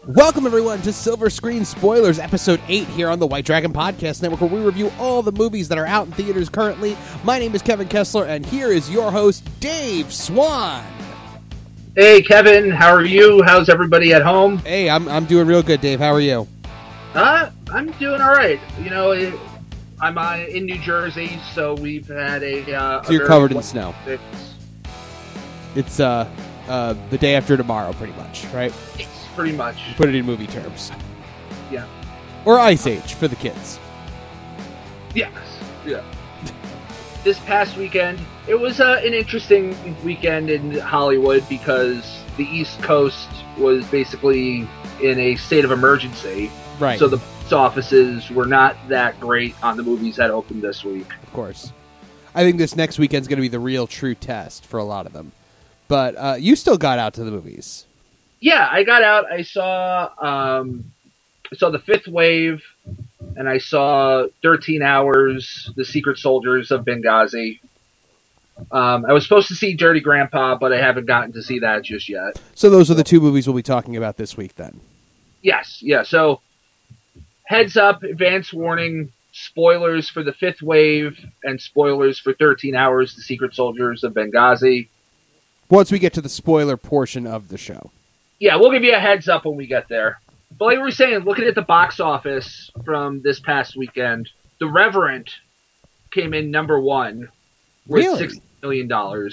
Welcome, everyone, to Silver Screen Spoilers, Episode 8 here on the White Dragon Podcast Network, where we review all the movies that are out in theaters currently. My name is Kevin Kessler, and here is your host, Dave Swan. Hey, Kevin. How are you? How's everybody at home? Hey, I'm doing real good, Dave. How are you? I'm doing all right. You know, I'm in New Jersey, so we've had so you're covered in snow. It's the day after tomorrow, pretty much, right? Pretty much. Put it in movie terms. Yeah. Or Ice Age for the kids. Yes. Yeah. This past weekend, it was an interesting weekend in Hollywood because the East Coast was basically in a state of emergency. Right. So the box offices were not that great on the movies that opened this week. Of course. I think this next weekend's going to be the real true test for a lot of them. But you still got out to the movies. Yeah, I got out. I saw The Fifth Wave, and I saw 13 Hours, The Secret Soldiers of Benghazi. I was supposed to see Dirty Grandpa, but I haven't gotten to see that just yet. So those are the two movies we'll be talking about this week, then? Yes, yeah. So, heads up, advance warning, spoilers for The Fifth Wave, and spoilers for 13 Hours, The Secret Soldiers of Benghazi. Once we get to the spoiler portion of the show. Yeah, we'll give you a heads up when we get there. But like we were saying, looking at the box office from this past weekend, The Reverend came in number one with $60 million.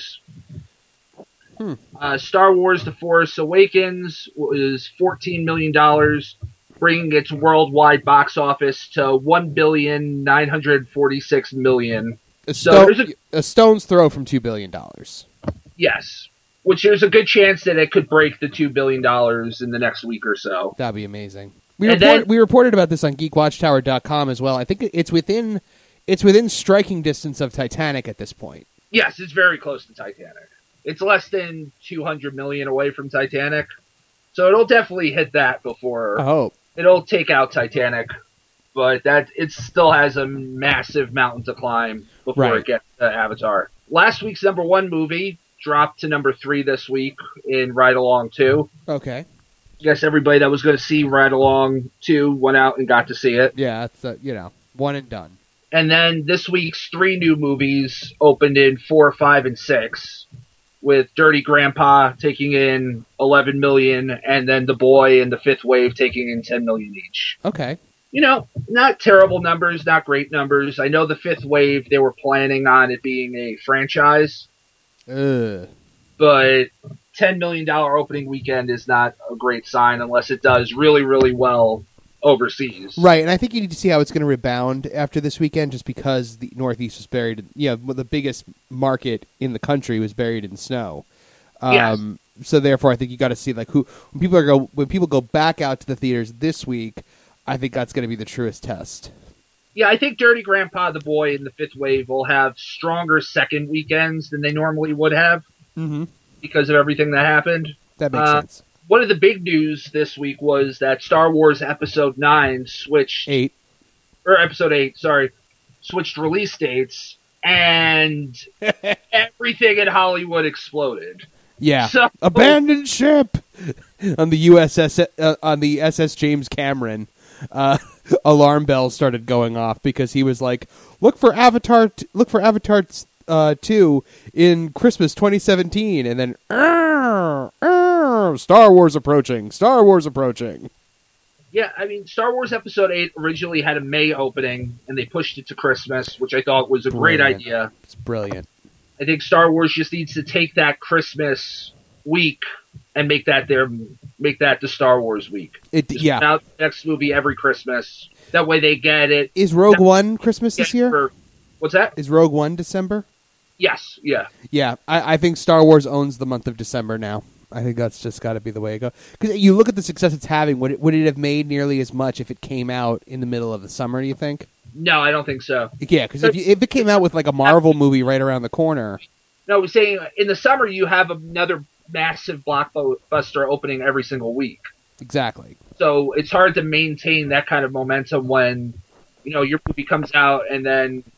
Star Wars The Force Awakens was $14 million, bringing its worldwide box office to $1,946,000,000. A stone's throw from $2 billion. Yes. Which there's a good chance that it could break the $2 billion in the next week or so. That'd be amazing. We reported about this on GeekWatchtower.com as well. I think it's within striking distance of Titanic at this point. Yes, it's very close to Titanic. It's less than $200 million away from Titanic, so it'll definitely hit that before. I hope it'll take out Titanic, but it still has a massive mountain to climb before it gets to Avatar. Last week's number one movie dropped to number 3 this week in Ride Along 2. Okay. I guess everybody that was going to see Ride Along 2 went out and got to see it. Yeah, it's one and done. And then this week's 3 new movies opened in 4, 5, and 6, with Dirty Grandpa taking in $11 million, and then The Boy and The Fifth Wave taking in $10 million each. Okay. You know, not terrible numbers, not great numbers. I know The Fifth Wave, they were planning on it being a franchise. But $10 million opening weekend is not a great sign unless it does really, really well overseas. Right, and I think you need to see how it's going to rebound after this weekend, just because the Northeast was buried. The biggest market in the country was buried in snow. Yes. So therefore, I think you got to see when people go back out to the theaters this week. I think that's going to be the truest test. Yeah, I think Dirty Grandpa, The Boy, and The Fifth Wave will have stronger second weekends than they normally would have because of everything that happened. That makes sense. One of the big news this week was that Star Wars Episode 9 switched release dates, and everything in Hollywood exploded. Yeah, so, abandoned ship on the SS James Cameron. Alarm bells started going off because he was like, look for Avatar 2 in Christmas 2017, and then Star Wars approaching. Yeah, I mean, Star Wars Episode 8 originally had a May opening, and they pushed it to Christmas, which I thought was a great idea. It's brilliant. I think Star Wars just needs to take that Christmas week and make that the Star Wars week. Out the next movie every Christmas. That way they get it. Is Rogue One Christmas this year? What's that? Is Rogue One December? Yes, yeah. Yeah, I think Star Wars owns the month of December now. I think that's just got to be the way it goes. Because you look at the success it's having, would it have made nearly as much if it came out in the middle of the summer, do you think? No, I don't think so. Yeah, because if it came out with like a Marvel movie right around the corner. No, I was saying in the summer you have another massive blockbuster opening every single week. Exactly. So it's hard to maintain that kind of momentum when, your movie comes out and then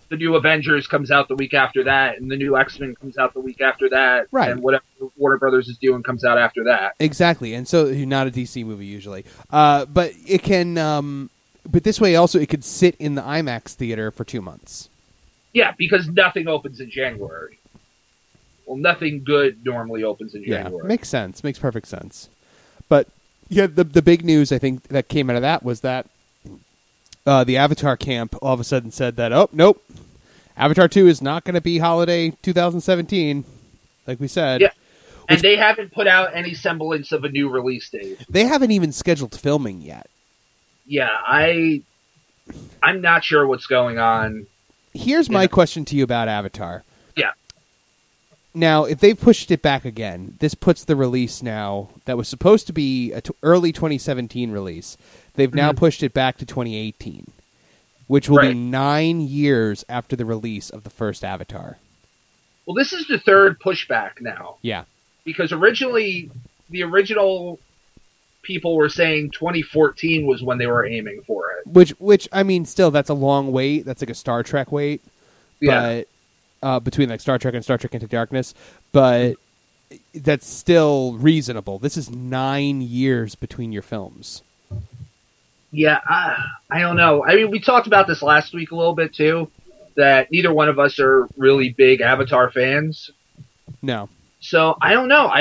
the new Avengers comes out the week after that, and the new X-Men comes out the week after that, right? And whatever Warner Brothers is doing comes out after that. Exactly, and so not a DC movie usually, but it can. But this way, also, it could sit in the IMAX theater for 2 months. Yeah, because nothing opens in January. Well, nothing good normally opens in January. Yeah, makes sense. Makes perfect sense. But yeah, the big news I think that came out of that was that the Avatar camp all of a sudden said that, oh, nope, Avatar 2 is not going to be holiday 2017, like we said. Yeah, and they haven't put out any semblance of a new release date. They haven't even scheduled filming yet. Yeah, I'm not sure what's going on. Here's my question to you about Avatar. Yeah. Now, if they've pushed it back again, this puts the release now that was supposed to be an early 2017 release. They've now pushed it back to 2018, which will be 9 years after the release of the first Avatar. Well, this is the third pushback now. Yeah. Because originally, the original people were saying 2014 was when they were aiming for it. Which I mean, still, that's a long wait. That's like a Star Trek wait. Yeah. But between like Star Trek and Star Trek Into Darkness, but that's still reasonable. This is 9 years between your films. Yeah, I don't know. I mean, we talked about this last week a little bit too, that neither one of us are really big Avatar fans. No. So I don't know.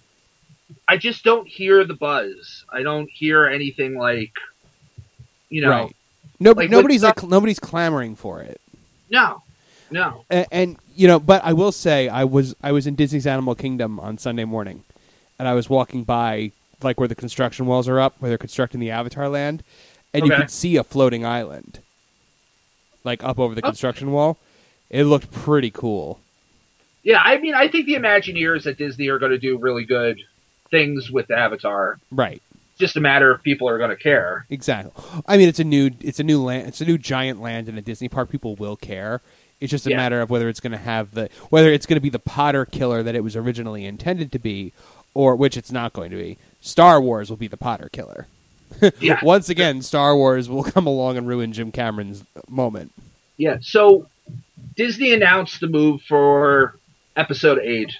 I just don't hear the buzz. I don't hear anything like, you know. Right. Nobody's clamoring for it. No. And you know, but I will say I was in Disney's Animal Kingdom on Sunday morning, and I was walking by like where the construction walls are up, where they're constructing the Avatar land, and you could see a floating island, like up over the construction wall. It looked pretty cool. Yeah, I mean, I think the Imagineers at Disney are going to do really good things with Avatar. Right. Just a matter of people are going to care. Exactly. I mean, it's a new land. It's a new giant land in a Disney park. People will care. It's just a matter of whether it's going to have whether it's going to be the Potter killer that it was originally intended to be, or which it's not going to be. Star Wars will be the Potter killer. Yeah. Once again, Star Wars will come along and ruin Jim Cameron's moment. Yeah. So Disney announced the move for Episode 8,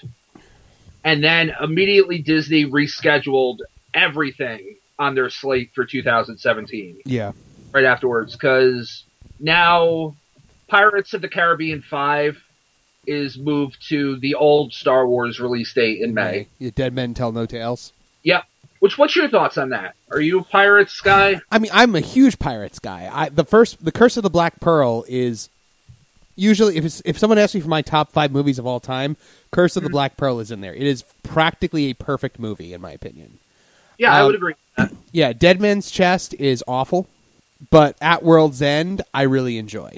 and then immediately Disney rescheduled everything on their slate for 2017. Yeah. Right afterwards, because now Pirates of the Caribbean 5 is moved to the old Star Wars release date in May. Yeah, Dead Men Tell No Tales. Yep. What's your thoughts on that? Are you a Pirates guy? I mean, I'm a huge Pirates guy. The Curse of the Black Pearl is usually, if someone asks me for my top 5 movies of all time, Curse of the Black Pearl is in there. It is practically a perfect movie, in my opinion. Yeah, I would agree with that. Yeah, Dead Man's Chest is awful, but At World's End, I really enjoy.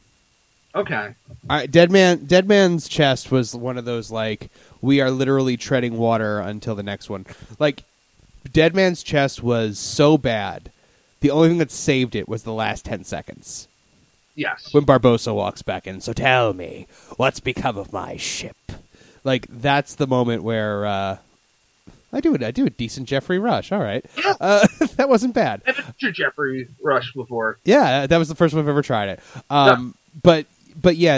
Okay. Dead Man's Chest was one of those, like, we are literally treading water until the next one. Like, Dead Man's Chest was so bad, the only thing that saved it was the last 10 seconds. Yes. When Barbossa walks back in, so tell me, what's become of my ship? Like, that's the moment where, I do a decent Jeffrey Rush, all right. Yeah. That wasn't bad. I've heard Jeffrey Rush before. Yeah, that was the first time I've ever tried it. But yeah,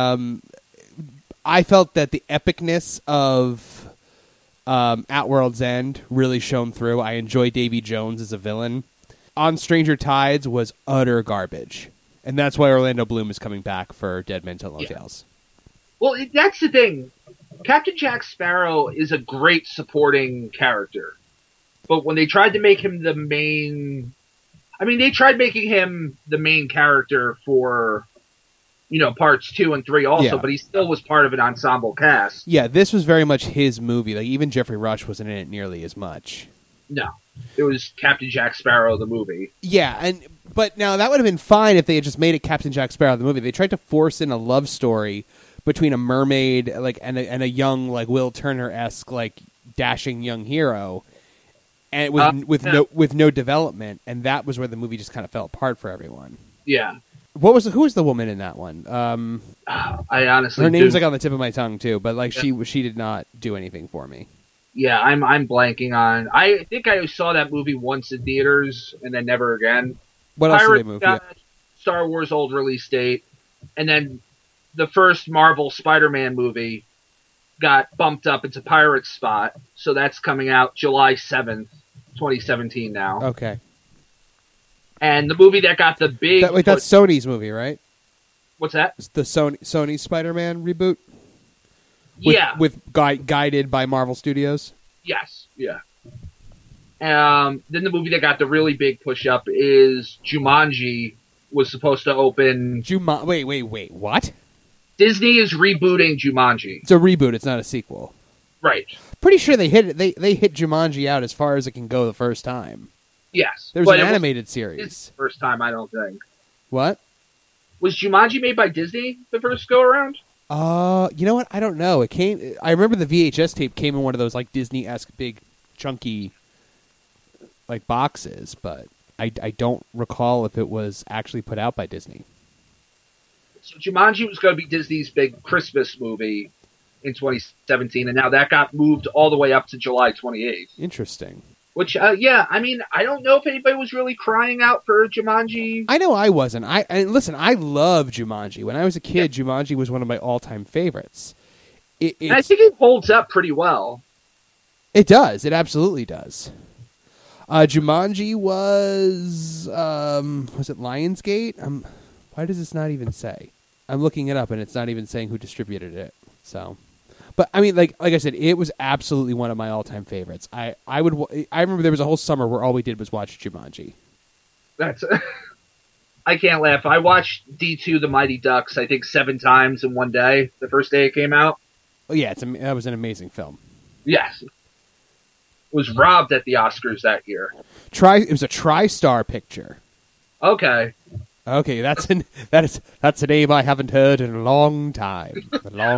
I felt that the epicness of At World's End really shone through. I enjoy Davy Jones as a villain. On Stranger Tides was utter garbage. And that's why Orlando Bloom is coming back for Dead Men Tell No Tales. Well, that's the thing. Captain Jack Sparrow is a great supporting character. But when they tried to make him the main... I mean, they tried making him the main character for, you know, parts 2 and 3 also, but he still was part of an ensemble cast. Yeah, this was very much his movie. Like, even Jeffrey Rush wasn't in it nearly as much. No. It was Captain Jack Sparrow, the movie. Yeah, but now that would have been fine if they had just made it Captain Jack Sparrow, the movie. They tried to force in a love story between a mermaid and a young, like, Will Turner-esque, like, dashing young hero, and with no development, and that was where the movie just kind of fell apart for everyone. Yeah. Who was the woman in that one? I honestly, her name's like on the tip of my tongue too, but like she did not do anything for me. Yeah, I'm blanking on. I think I saw that movie once in theaters and then never again. What else did they move? Got Star Wars old release date. And then the first Marvel Spider-Man movie got bumped up into Pirate's spot, so that's coming out July 7th, 2017 now. Okay. And the movie that got the big... that's Sony's movie, right? What's that? It's the Sony Spider-Man reboot? With guided by Marvel Studios? Yes, yeah. Then the movie that got the really big push-up is Jumanji, was supposed to open... Wait, what? Disney is rebooting Jumanji. It's a reboot, it's not a sequel. Right. Pretty sure they hit it. They hit Jumanji out as far as it can go the first time. Yes. There's an animated series. First time, I don't think. What? Was Jumanji made by Disney the first go around? You know what? I don't know. It came. I remember the VHS tape came in one of those like Disney-esque big, chunky, like boxes, but I don't recall if it was actually put out by Disney. So Jumanji was going to be Disney's big Christmas movie in 2017, and now that got moved all the way up to July 28th. Interesting. Which, yeah, I mean, I don't know if anybody was really crying out for Jumanji. I know I wasn't. Listen, I love Jumanji. When I was a kid, Jumanji was one of my all-time favorites. And I think it holds up pretty well. It does. It absolutely does. Jumanji was it Lionsgate? Why does this not even say? I'm looking it up, and it's not even saying who distributed it. So... But I mean, like I said, it was absolutely one of my all-time favorites. I remember there was a whole summer where all we did was watch Jumanji. I can't laugh. I watched D2 The Mighty Ducks, I think 7 times in one day. The first day it came out. Oh yeah, that was an amazing film. Yes, it was robbed at the Oscars that year. It was a TriStar picture. Okay, that's a name I haven't heard in a long time.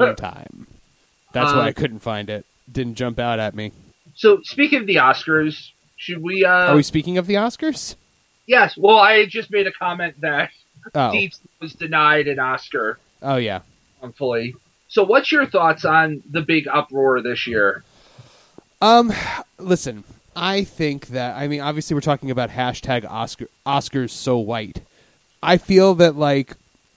That's why I couldn't find it. Didn't jump out at me. So, speaking of the Oscars, should we... Are we speaking of the Oscars? Yes. Well, I just made a comment that Deep was denied an Oscar. Oh, yeah. Wrongfully. So, what's your thoughts on the big uproar this year? Listen, I think that... I mean, obviously we're talking about hashtag Oscars so white. I feel that, like...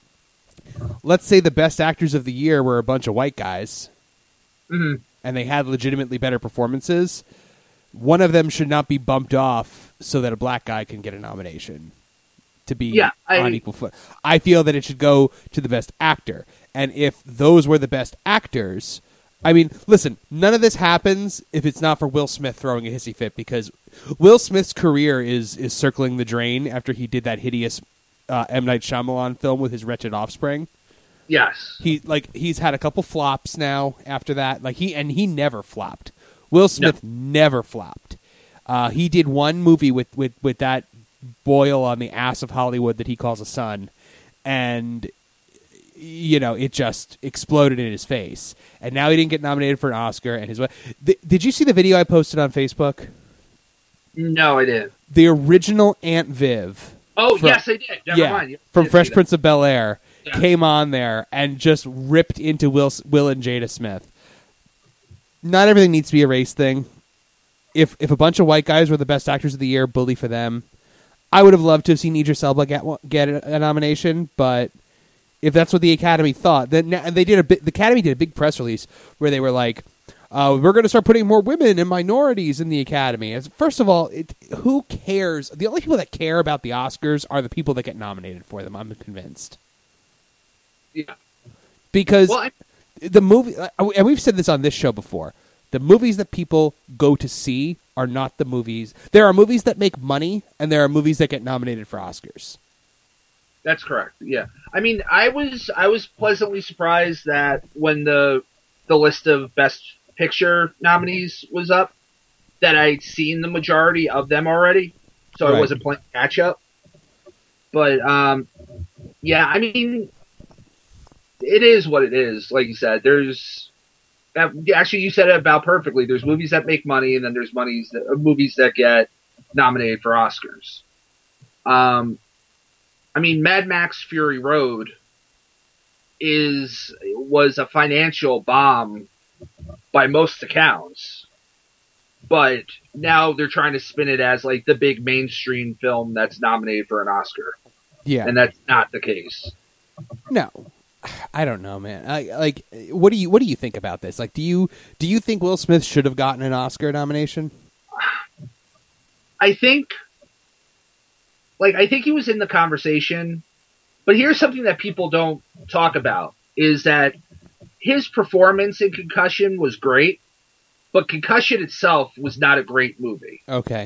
Let's say the best actors of the year were a bunch of white guys... Mm-hmm. And they had legitimately better performances. One of them should not be bumped off so that a black guy can get a nomination to be on equal foot. I feel that it should go to the best actor. And if those were the best actors... I mean, listen, none of this happens if it's not for Will Smith throwing a hissy fit, because Will Smith's career is circling the drain after he did that hideous M. Night Shyamalan film with his wretched offspring. Yes. He's had a couple flops now after that. He never flopped. Will Smith never flopped. He did one movie with that boil on the ass of Hollywood that he calls a son, and it just exploded in his face. And now he didn't get nominated for an Oscar. And did you see the video I posted on Facebook? No, I didn't. The original Aunt Viv. Oh, yes, I did. Never mind. From Fresh Prince of Bel-Air. Yes. Came on there and just ripped into Will and Jada Smith. Not everything needs to be a race thing. If a bunch of white guys were the best actors of the year, bully for them. I would have loved to have seen Idris Elba get a nomination, but if that's what the Academy thought, then the Academy did a big press release where they were like, we're going to start putting more women and minorities in the Academy. First of all, who cares? The only people that care about the Oscars are the people that get nominated for them, I'm convinced. Yeah. Because the movie, and we've said this on this show before, the movies that people go to see are not the movies. There are movies that make money, and there are movies that get nominated for Oscars. That's correct. Yeah. I mean, I was pleasantly surprised that when the list of Best Picture nominees was up, that I'd seen the majority of them already, so I wasn't playing catch up. But yeah, I mean, it is what it is. Like you said, actually you said it about perfectly. There's movies that make money, and then there's movies that get nominated for Oscars. I mean, Mad Max Fury Road was a financial bomb by most accounts, but now they're trying to spin it as like the big mainstream film that's nominated for an Oscar. Yeah, and that's not the case. No. I don't know, man. What do you think about this? Like, do you think Will Smith should have gotten an Oscar nomination? I think he was in the conversation, but here's something that people don't talk about is that his performance in Concussion was great, but Concussion itself was not a great movie. Okay.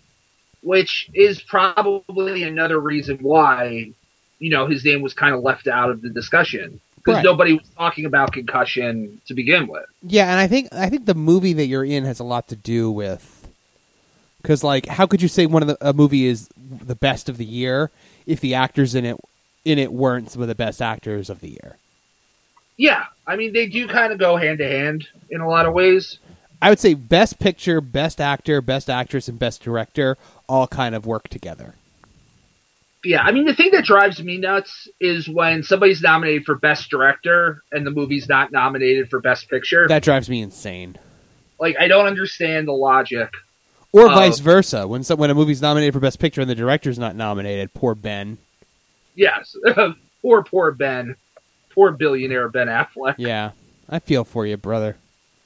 Which is probably another reason why, his name was kind of left out of the discussion. Because nobody was talking about Concussion to begin with. Yeah, and I think the movie that you're in has a lot to do with... Because, like, how could you say a movie is the best of the year if the actors in it weren't some of the best actors of the year? Yeah, I mean, they do kind of go hand to hand in a lot of ways. I would say best picture, best actor, best actress, and best director all kind of work together. Yeah, I mean, the thing that drives me nuts is when somebody's nominated for best director and the movie's not nominated for best picture. That drives me insane. Like, I don't understand the logic. Or vice versa. When a movie's nominated for best picture and the director's not nominated, poor Ben. Yes, poor Ben. Poor billionaire Ben Affleck. Yeah, I feel for you, brother.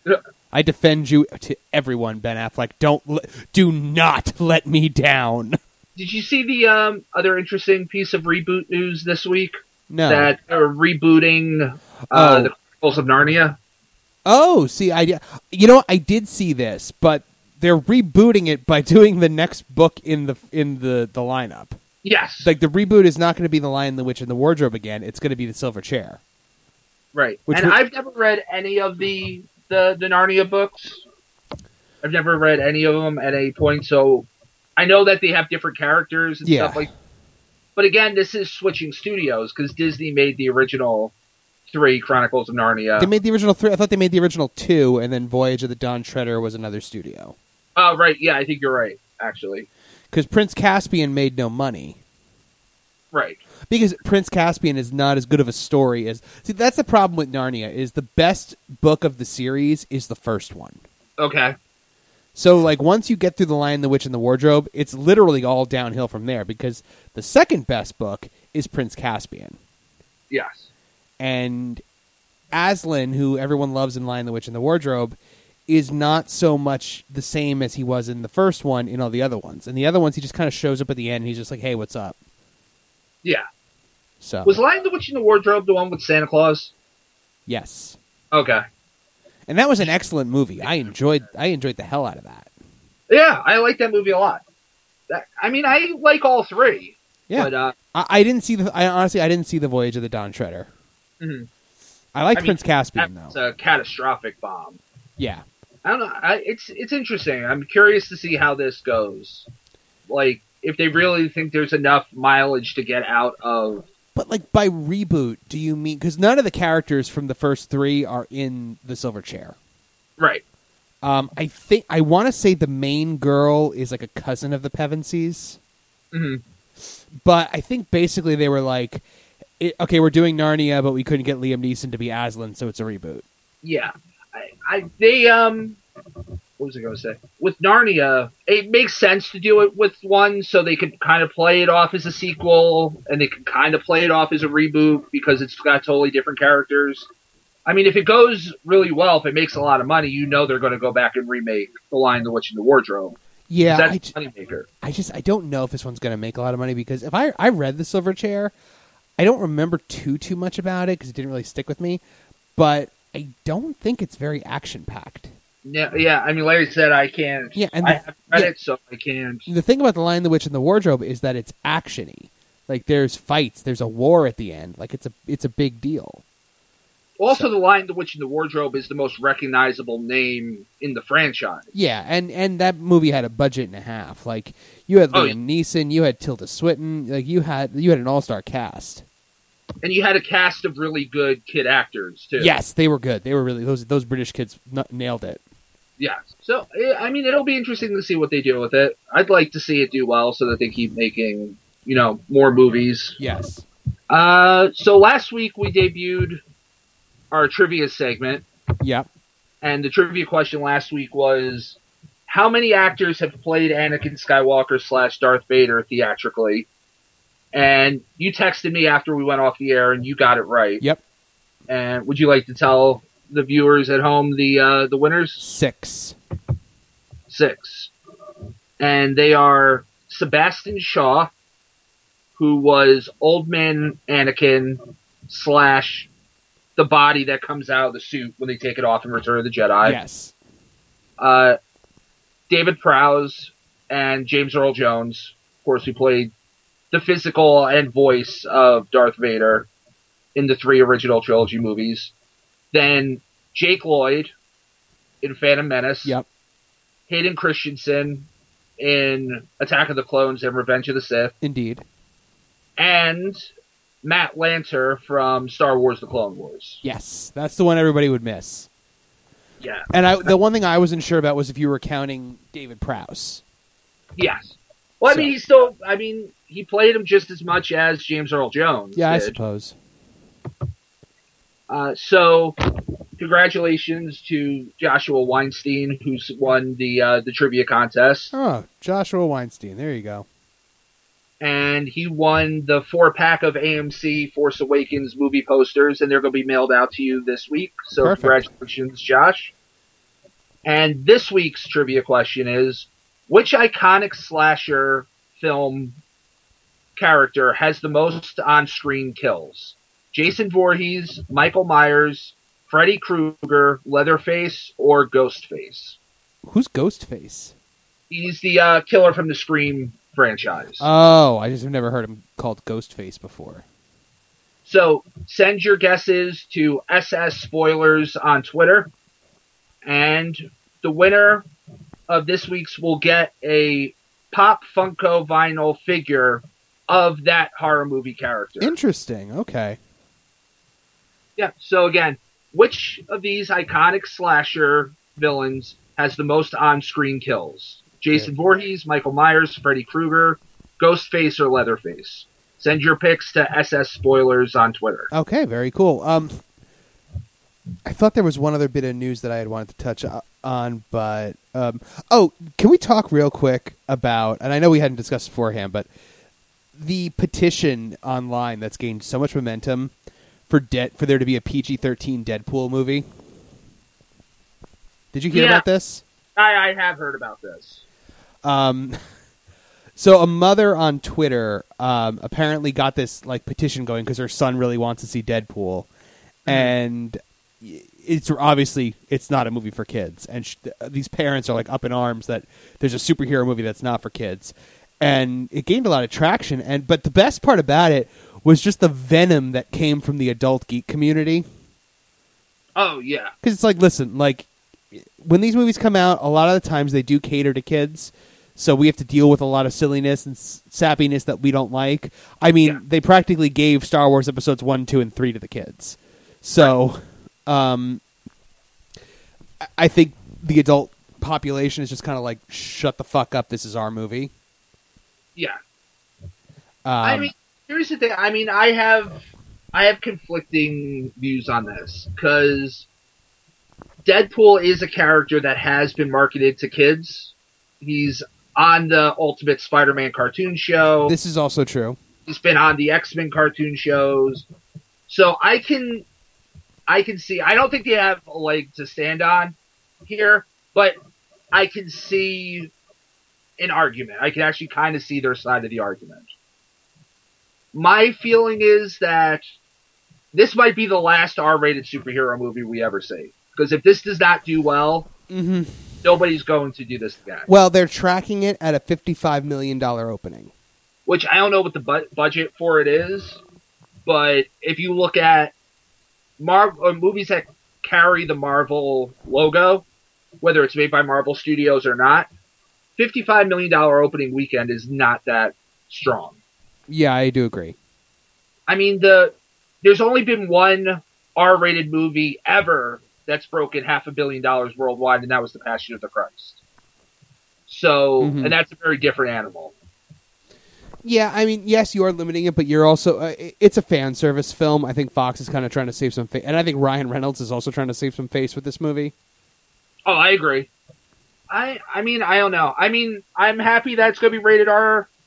I defend you to everyone, Ben Affleck. Do not let me down. Did you see the other interesting piece of reboot news this week? No. That they're rebooting the Chronicles of Narnia. Oh, see, I did see this, but they're rebooting it by doing the next book in the lineup. Yes. Like, the reboot is not going to be The Lion, the Witch, and the Wardrobe again. It's going to be The Silver Chair. Right. I've never read any of the Narnia books. I've never read any of them at any point, so I know that they have different characters and stuff like that. But again, this is switching studios, because Disney made the original 3 Chronicles of Narnia. They made the original 3. I thought they made the original 2, and then Voyage of the Dawn Treader was another studio. Oh, right. Yeah, I think you're right, actually. Because Prince Caspian made no money. Right. Because Prince Caspian is not as good of a story as... See, that's the problem with Narnia, is the best book of the series is the first one. Okay. So, like, once you get through The Lion, the Witch, and the Wardrobe, it's literally all downhill from there, because the second best book is Prince Caspian. Yes. And Aslan, who everyone loves in Lion, the Witch, and the Wardrobe, is not so much the same as he was in the first one in all the other ones. And the other ones, he just kind of shows up at the end, and he's just like, hey, what's up? Yeah. So was Lion, the Witch, and the Wardrobe the one with Santa Claus? Yes. Okay. And that was an excellent movie. I enjoyed the hell out of that. Yeah, I like that movie a lot. I like all 3. Yeah. But, I didn't see I didn't see the Voyage of the Dawn Treader. Mm-hmm. I like Prince Caspian, though. It's a catastrophic bomb. Yeah. I don't know. It's interesting. I'm curious to see how this goes. Like, if they really think there's enough mileage to get out of... But, like, by reboot, do you mean... Because none of the characters from the first 3 are in the Silver Chair. Right. I want to say the main girl is, like, a cousin of the Pevensies. Mm-hmm. But I think basically they were like, okay, we're doing Narnia, but we couldn't get Liam Neeson to be Aslan, so it's a reboot. Yeah. What was I going to say? With Narnia, it makes sense to do it with one, so they could kind of play it off as a sequel, and they could kind of play it off as a reboot, because it's got totally different characters. I mean, if it goes really well, if it makes a lot of money, they're going to go back and remake The Lion, the Witch, and the Wardrobe. Yeah, that's a moneymaker. I don't know if this one's going to make a lot of money, because if I read The Silver Chair, I don't remember too much about it, because it didn't really stick with me, but I don't think it's very action-packed. Yeah. I mean, Larry said I can't. Yeah, and I haven't read it, so I can't. The thing about The Lion, the Witch, and the Wardrobe is that it's action-y. Like, there's fights, there's a war at the end. Like, it's a big deal. Also, The Lion, the Witch, and the Wardrobe is the most recognizable name in the franchise. Yeah, and that movie had a budget and a half. Like, you had Liam Neeson, you had Tilda Swinton, like you had an all-star cast. And you had a cast of really good kid actors too. Yes, they were good. They were really those British kids nailed it. Yeah. So I mean, it'll be interesting to see what they do with it. I'd like to see it do well so that they keep making, more movies. Yes. So last week we debuted our trivia segment. Yep. And the trivia question last week was, how many actors have played Anakin Skywalker / Darth Vader theatrically? And you texted me after we went off the air, and you got it right. Yep. And would you like to tell the viewers at home the winners? 6. And they are Sebastian Shaw, who was Old Man Anakin / the body that comes out of the suit when they take it off in Return of the Jedi. Yes. David Prowse and James Earl Jones, of course, who played the physical and voice of Darth Vader in the 3 original trilogy movies. Then Jake Lloyd in Phantom Menace. Yep. Hayden Christensen in Attack of the Clones and Revenge of the Sith. Indeed. And Matt Lanter from Star Wars The Clone Wars. Yes, that's the one everybody would miss. Yeah. And the one thing I wasn't sure about was if you were counting David Prowse. Yes. Well, he played him just as much as James Earl Jones Yeah, did. I suppose. So, congratulations to Joshua Weinstein, who's won the trivia contest. Oh, Joshua Weinstein. There you go. And he won the 4-pack of AMC Force Awakens movie posters, and they're going to be mailed out to you this week. So Perfect. Congratulations, Josh. And this week's trivia question is, which iconic slasher film character has the most on-screen kills? Jason Voorhees, Michael Myers, Freddy Krueger, Leatherface, or Ghostface? Who's Ghostface? He's the killer from the Scream franchise. Oh, I just have never heard him called Ghostface before. So send your guesses to SS Spoilers on Twitter, and the winner of this week's will get a Pop Funko vinyl figure of that horror movie character. Interesting. Okay. Yeah. So again, which of these iconic slasher villains has the most on-screen kills? Jason Voorhees, Michael Myers, Freddy Krueger, Ghostface, or Leatherface? Send your picks to SS Spoilers on Twitter. Okay, very cool. I thought there was one other bit of news that I had wanted to touch on, but can we talk real quick about? And I know we hadn't discussed beforehand, but the petition online that's gained so much momentum for there to be a PG-13 Deadpool movie. Did you hear about this? I have heard about this. So a mother on Twitter apparently got this petition going because her son really wants to see Deadpool, and it's not a movie for kids, and these parents are up in arms that there's a superhero movie that's not for kids, and it gained a lot of traction. But the best part about it was just the venom that came from the adult geek community. Oh yeah, because it's listen, when these movies come out, a lot of the times they do cater to kids, so we have to deal with a lot of silliness and sappiness that we don't like. I mean, They practically gave Star Wars episodes 1, 2, and 3 to the kids. So, I think the adult population is just kind of shut the fuck up, this is our movie. Yeah. Here's the thing. I have conflicting views on this, because Deadpool is a character that has been marketed to kids. He's on the Ultimate Spider-Man cartoon show. This is also true. He's been on the X-Men cartoon shows. So I can see, I don't think they have a leg to stand on here, but I can see an argument. I can actually kind of see their side of the argument. My feeling is that this might be the last R-rated superhero movie we ever see. Because if this does not do well, nobody's going to do this again. Well, they're tracking it at a $55 million opening. Which I don't know what the budget for it is, but if you look at movies that carry the Marvel logo, whether it's made by Marvel Studios or not, $55 million opening weekend is not that strong. Yeah, I do agree. I mean, there's only been one R-rated movie ever that's broken $500 million worldwide, and that was The Passion of the Christ. So, and that's a very different animal. Yeah, I mean, yes, you are limiting it, but you're also it's a fan service film. I think Fox is kind of trying to save some face, and I think Ryan Reynolds is also trying to save some face with this movie. Oh, I agree. I mean, I don't know. I mean, I'm happy that it's going to be rated R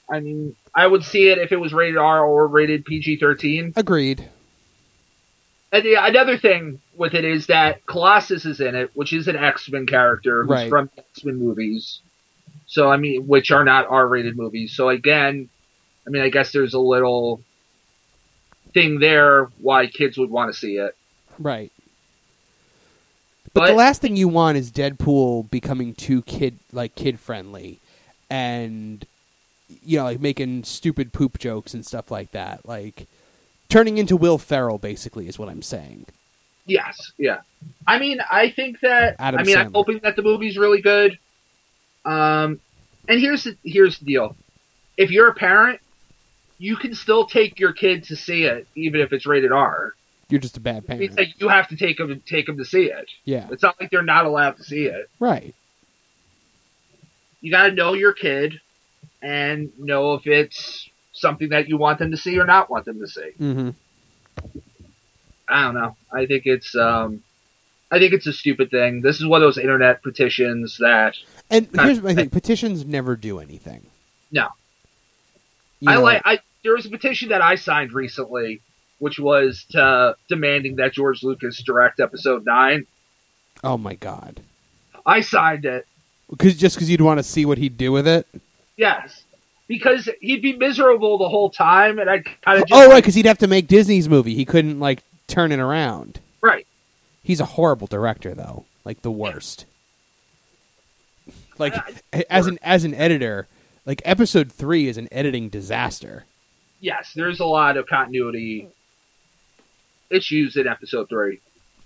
I mean, I would see it if it was rated R or rated PG-13. Agreed. And another thing with it is that Colossus is in it, which is an X-Men character who's from the X-Men movies. So, I mean, which are not R-rated movies. So, again, I mean, I guess there's a little thing there why kids would want to see it. Right. But the last thing you want is Deadpool becoming too kid-friendly and, you know, like making stupid poop jokes and stuff like that. Like, turning into Will Ferrell, basically, is what I'm saying. Yes, yeah. I mean, I think that... Sandler. I'm hoping that the movie's really good. And here's the deal. If you're a parent, you can still take your kid to see it, even if it's rated R. You're just a bad parent. It's like you have to take them to see it. Yeah. It's not like they're not allowed to see it. Right. You got to know your kid and know if it's something that you want them to see or not want them to see. Mm-hmm. I don't know. I think it's a stupid thing. This is one of those internet petitions that. And here's my thing: petitions never do anything. No. You know, there was a petition that I signed recently, which was demanding that George Lucas direct Episode 9. Oh my God! I signed it because you'd want to see what he'd do with it. Yes, because he'd be miserable the whole time, and I kind of. Oh right, because he'd have to make Disney's movie. He couldn't turn it around. Right. He's a horrible director, though. Like the worst. Like as an editor, like Episode 3 is an editing disaster. Yes, there's a lot of continuity issues in Episode 3.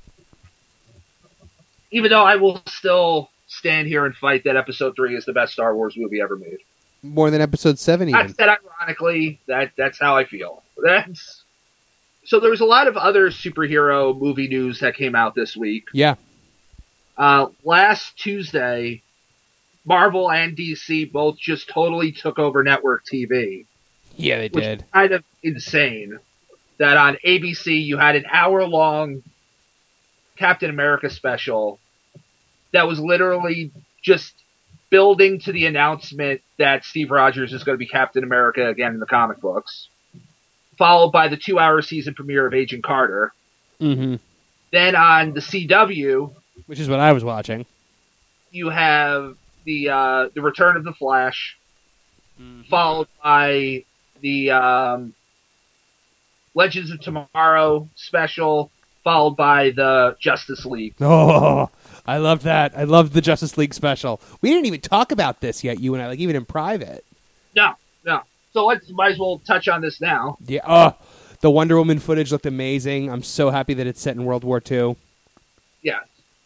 Even though I will still stand here and fight that Episode 3 is the best Star Wars movie ever made. More than Episode 7 even. I said ironically, that's how I feel. So there was a lot of other superhero movie news that came out this week. Yeah. Last Tuesday, Marvel and DC both just totally took over network TV. Yeah, they did. Kind of insane that on ABC you had an hour-long Captain America special that was literally just building to the announcement that Steve Rogers is going to be Captain America again in the comic books, followed by the 2-hour season premiere of Agent Carter. Mm-hmm. Then on the CW, which is what I was watching, you have the return of the Flash, followed by the Legends of Tomorrow special, followed by the Justice League. Oh, I love that. I love the Justice League special. We didn't even talk about this yet, you and I, even in private. No. So might as well touch on this now. Yeah. The Wonder Woman footage looked amazing. I'm so happy that it's set in World War II. Yeah.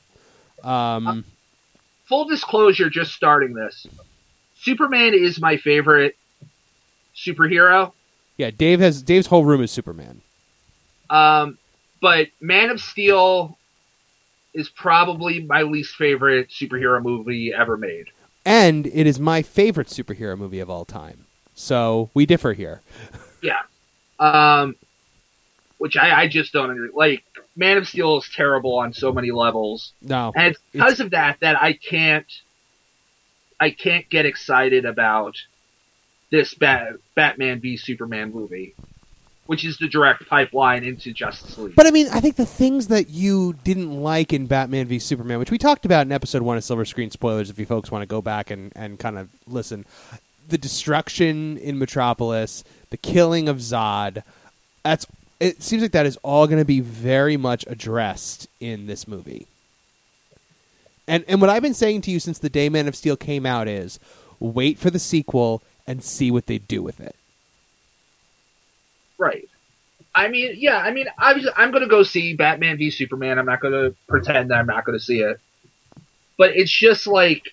Full disclosure, just starting this. Superman is my favorite superhero. Yeah, Dave's whole room is Superman. But Man of Steel is probably my least favorite superhero movie ever made. And it is my favorite superhero movie of all time. So we differ here. Yeah. Which I just don't agree. Like, Man of Steel is terrible on so many levels. No. And it's because of that I can't get excited about this Batman v Superman movie, which is the direct pipeline into Justice League. But I mean, I think the things that you didn't like in Batman v Superman, which we talked about in episode 1 of Silver Screen Spoilers, if you folks want to go back and kind of listen, the destruction in Metropolis, the killing of Zod, it seems like that is all going to be very much addressed in this movie. And what I've been saying to you since the day Man of Steel came out is, wait for the sequel and see what they do with it. Right. I'm going to go see Batman v Superman. I'm not going to pretend that I'm not going to see it. But it's just like,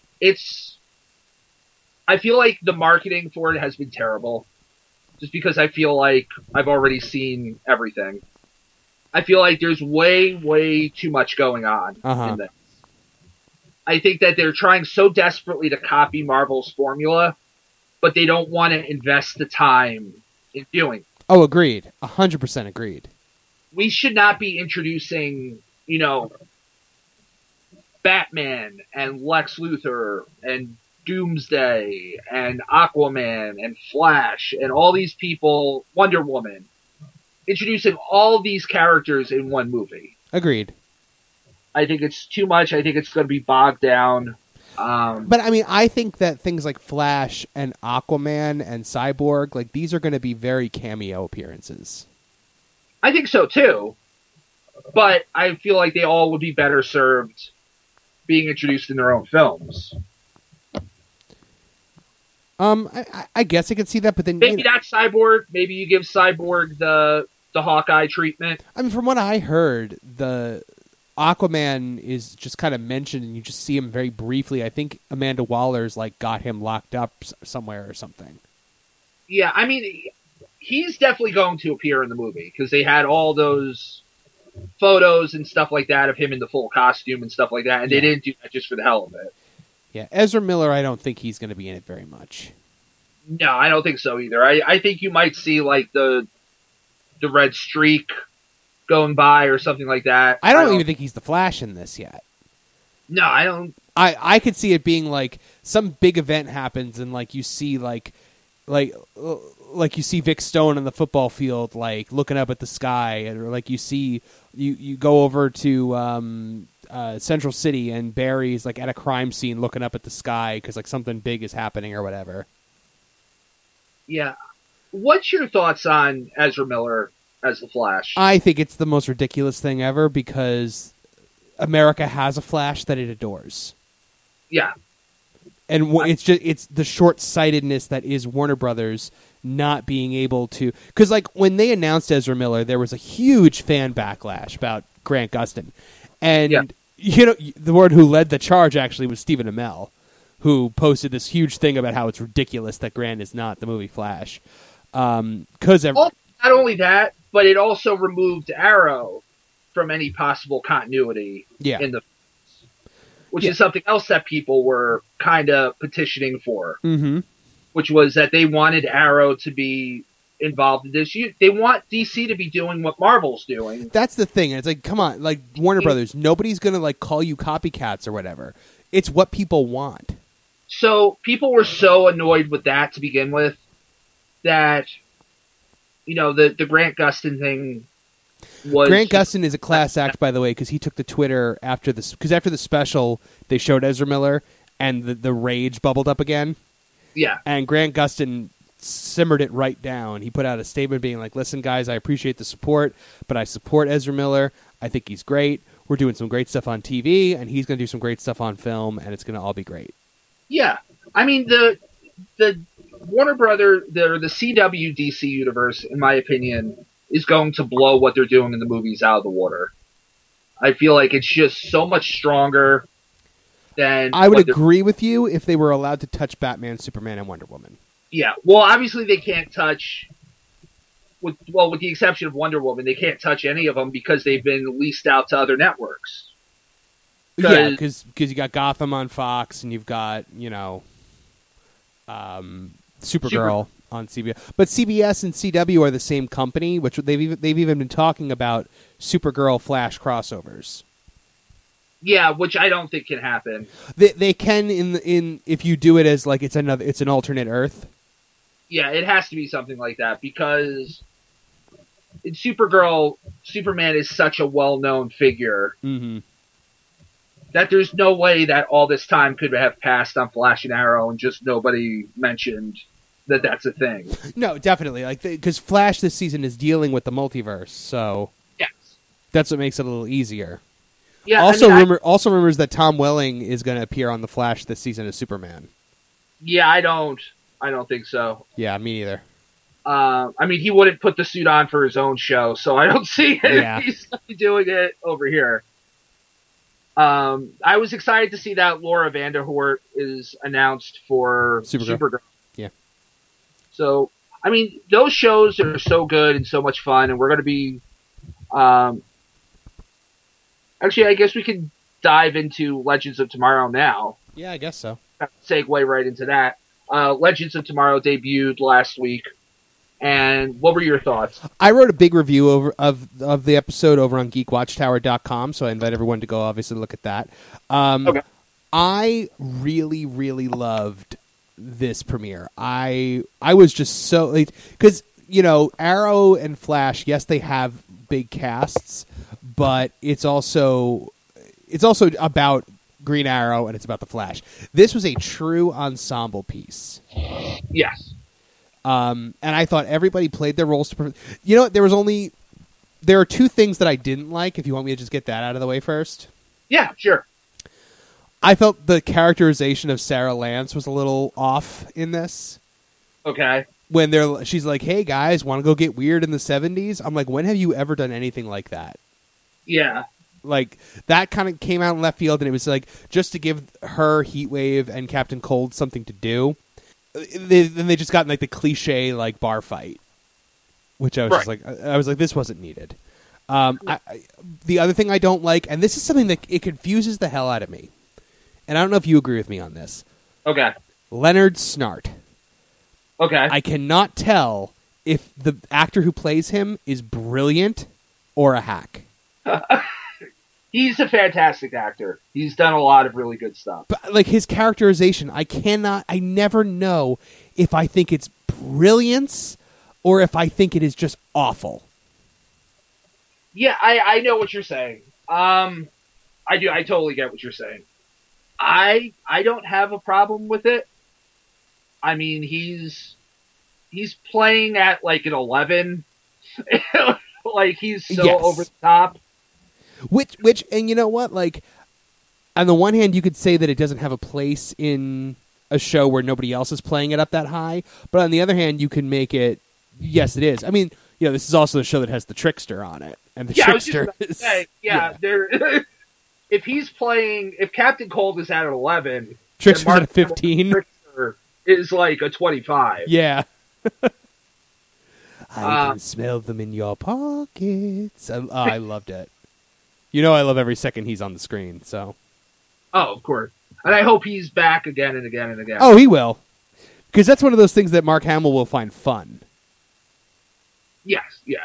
I feel like the marketing for it has been terrible. Just because I feel like I've already seen everything. I feel like there's way, way too much going on in this. I think that they're trying so desperately to copy Marvel's formula, but they don't want to invest the time in doing it. Oh, agreed. 100% agreed. We should not be introducing, Batman and Lex Luthor and Doomsday and Aquaman and Flash and all these people, Wonder Woman, introducing all these characters in one movie. Agreed. I think it's too much. I think it's going to be bogged down. But I mean, I think that things like Flash and Aquaman and Cyborg, like these are going to be very cameo appearances. I think so too. But I feel like they all would be better served being introduced in their own films. I guess I could see that, but then maybe not Cyborg. Maybe you give Cyborg the Hawkeye treatment. I mean, from what I heard, the Aquaman is just kind of mentioned, and you just see him very briefly. I think Amanda Waller's like got him locked up somewhere or something. Yeah, I mean, he's definitely going to appear in the movie because they had all those photos and stuff like that of him in the full costume and stuff like that, and they didn't do that just for the hell of it. Yeah, Ezra Miller, I don't think he's going to be in it very much. No, I don't think so either. I think you might see like the red streak going by or something like that. I don't even think he's the Flash in this yet. No, I don't. I could see it being like some big event happens and like you see like you see Vic Stone on the football field like looking up at the sky, or like you see you go over to Central City and Barry's like at a crime scene looking up at the sky because like something big is happening or whatever. Yeah. What's your thoughts on Ezra Miller as the Flash? I think it's the most ridiculous thing ever because America has a Flash that it adores. Yeah. And it's the short-sightedness that is Warner Brothers not being able to... Because like when they announced Ezra Miller, there was a huge fan backlash about Grant Gustin. And you know, the one who led the charge actually was Stephen Amell, who posted this huge thing about how it's ridiculous that Grant is not the movie Flash. Because not only that, but it also removed Arrow from any possible continuity in the films, which is something else that people were kind of petitioning for, which was that they wanted Arrow to be involved in this. They want DC to be doing what Marvel's doing. That's the thing. It's like, come on, like Warner Brothers, nobody's going to like call you copycats or whatever. It's what people want. So people were so annoyed with that to begin with that, you know, the Grant Gustin thing was... Grant Gustin is a class act, by the way, because he took to Twitter after this, because after the special, they showed Ezra Miller and the rage bubbled up again. Yeah. And Grant Gustin simmered it right down. He put out a statement being like, listen, guys, I appreciate the support, but I support Ezra Miller. I think he's great. We're doing some great stuff on TV, and he's going to do some great stuff on film, and it's going to all be great. Yeah. I mean, the Warner Brother, the CW DC universe, in my opinion, is going to blow what they're doing in the movies out of the water. I feel like it's just so much stronger than... I would agree with you if they were allowed to touch Batman, Superman, and Wonder Woman. Yeah, well, obviously they can't touch, with the exception of Wonder Woman, they can't touch any of them because they've been leased out to other networks. Yeah, because you got Gotham on Fox and you've got, you know, Supergirl on CBS. But CBS and CW are the same company, which they've even been talking about Supergirl Flash crossovers. Yeah, which I don't think can happen. They can in if you do it as like it's an alternate Earth. Yeah, it has to be something like that because in Supergirl, Superman is such a well-known figure that there's no way that all this time could have passed on Flash and Arrow and just nobody mentioned that that's a thing. No, definitely, like because Flash this season is dealing with the multiverse, so yes, that's what makes it a little easier. Yeah. Also, rumors that Tom Welling is going to appear on the Flash this season as Superman. Yeah, I don't think so. Yeah, me neither. I mean, he wouldn't put the suit on for his own show, so I don't see if he's doing it over here. I was excited to see that Laura Vanderhoort is announced for Supergirl. Yeah. So, I mean, those shows are so good and so much fun, and we're going to be... actually, I guess we can dive into Legends of Tomorrow now. Yeah, I guess so. Segue right into that. Legends of Tomorrow debuted last week, and what were your thoughts? I wrote a big review of the episode over on GeekWatchtower.com, so I invite everyone to go obviously look at that. Okay. I really, really loved this premiere. I was just so, because Arrow and Flash, yes, they have big casts, but it's also about Green Arrow and it's about the Flash. This was a true ensemble piece. Yes. And I thought everybody played their roles to there are two things that I didn't like, if you want me to just get that out of the way first. Yeah, sure. I felt the characterization of Sarah Lance was a little off in this. Okay. When she's like, "Hey guys, want to go get weird in the 70s?" I'm like, when have you ever done anything like that? Yeah. Like, that kind of came out in left field, and it was like, just to give her, Heatwave, and Captain Cold something to do. Then they just got in like the cliche like bar fight, which I was just like, this wasn't needed. The other thing I don't like, and this is something that it confuses the hell out of me, and I don't know if you agree with me on this. Okay. Leonard Snart. Okay. I cannot tell if the actor who plays him is brilliant or a hack. He's a fantastic actor. He's done a lot of really good stuff. But like his characterization, I never know if I think it's brilliance or if I think it is just awful. Yeah, I know what you're saying. I do. I totally get what you're saying. I don't have a problem with it. I mean, he's playing at like an 11. Like he's so over the top. Which, and you know what? Like, on the one hand, you could say that it doesn't have a place in a show where nobody else is playing it up that high. But on the other hand, you can make it. Yes, it is. I mean, this is also the show that has the Trickster on it, and the Trickster is. If Captain Cold is at an 11, Trickster's at a 15. Trickster is like a 25. Yeah. I can smell them in your pockets. I loved it. I love every second he's on the screen. So. Oh, of course. And I hope he's back again and again and again. Oh, he will. Because that's one of those things that Mark Hamill will find fun. Yes, yeah.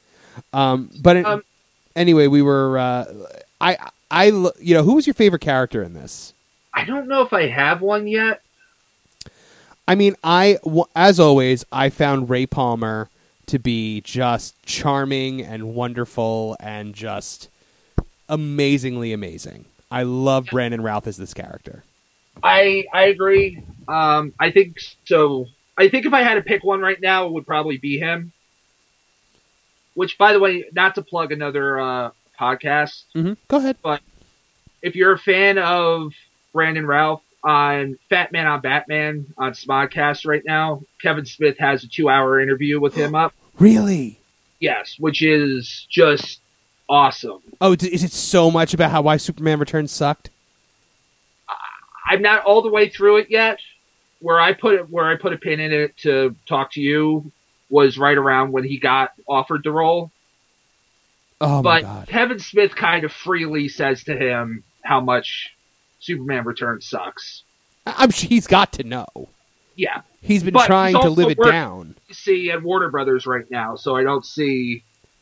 Anyway, we were. Who was your favorite character in this? I don't know if I have one yet. I mean, as always, I found Ray Palmer to be just charming and wonderful and just amazingly amazing. I love Brandon Routh as this character. I agree. I think so. I think if I had to pick one right now, it would probably be him. Which, by the way, not to plug another podcast. Mm-hmm. Go ahead. But if you're a fan of Brandon Routh on Fat Man on Batman on Smodcast right now, Kevin Smith has a 2-hour interview with him up. Really? Yes, which is just awesome. Oh, is it so much about why Superman Returns sucked? I'm not all the way through it yet. Where I put a pin in it to talk to you was right around when he got offered the role. Oh my God. But Kevin Smith kind of freely says to him how much Superman Returns sucks. I'm sure he's got to know. Yeah. He's been trying to live it down. See at Warner Brothers right now, so I don't see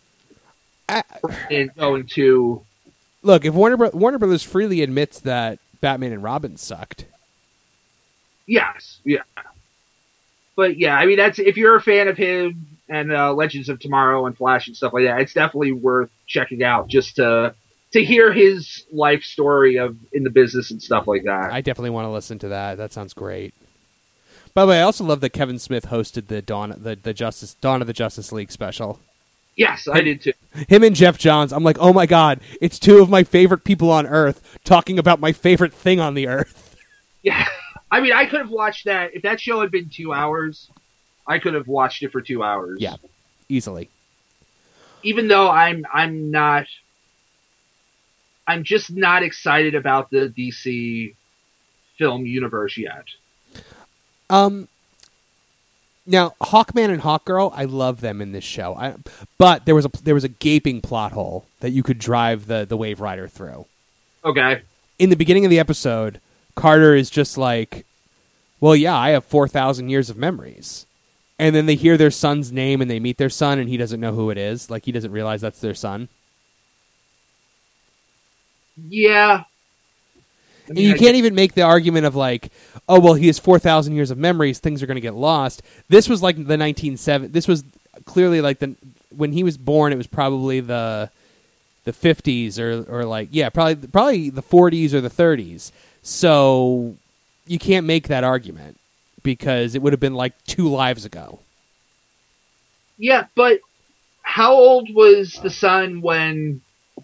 it going to. Look, if Warner Brothers freely admits that Batman and Robin sucked. Yes, yeah. But yeah, I mean, that's if you're a fan of him and Legends of Tomorrow and Flash and stuff like that, it's definitely worth checking out just to hear his life story in the business and stuff like that. I definitely want to listen to that. That sounds great. By the way, I also love that Kevin Smith hosted the Dawn of the Justice League special. Yes, I did too. Him and Jeff Johns. I'm like, oh my God, it's two of my favorite people on Earth talking about my favorite thing on the Earth. Yeah. I mean, I could have watched that. If that show had been 2 hours, I could have watched it for 2 hours. Yeah, easily. Even though I'm just not excited about the DC film universe yet. Now, Hawkman and Hawkgirl, I love them in this show. But there was a gaping plot hole that you could drive the Wave Rider through. Okay. In the beginning of the episode, Carter is just like, well, yeah, I have 4,000 years of memories. And then they hear their son's name and they meet their son and he doesn't know who it is. Like, he doesn't realize that's their son. Yeah. I mean, you can't even make the argument of like, oh, well, he has 4,000 years of memories. Things are going to get lost. This was like the 1970s. This was clearly like when he was born, it was probably the 50s or like, yeah, probably the 40s or the 30s. So you can't make that argument because it would have been like 2 lives ago. Yeah, but how old was the son when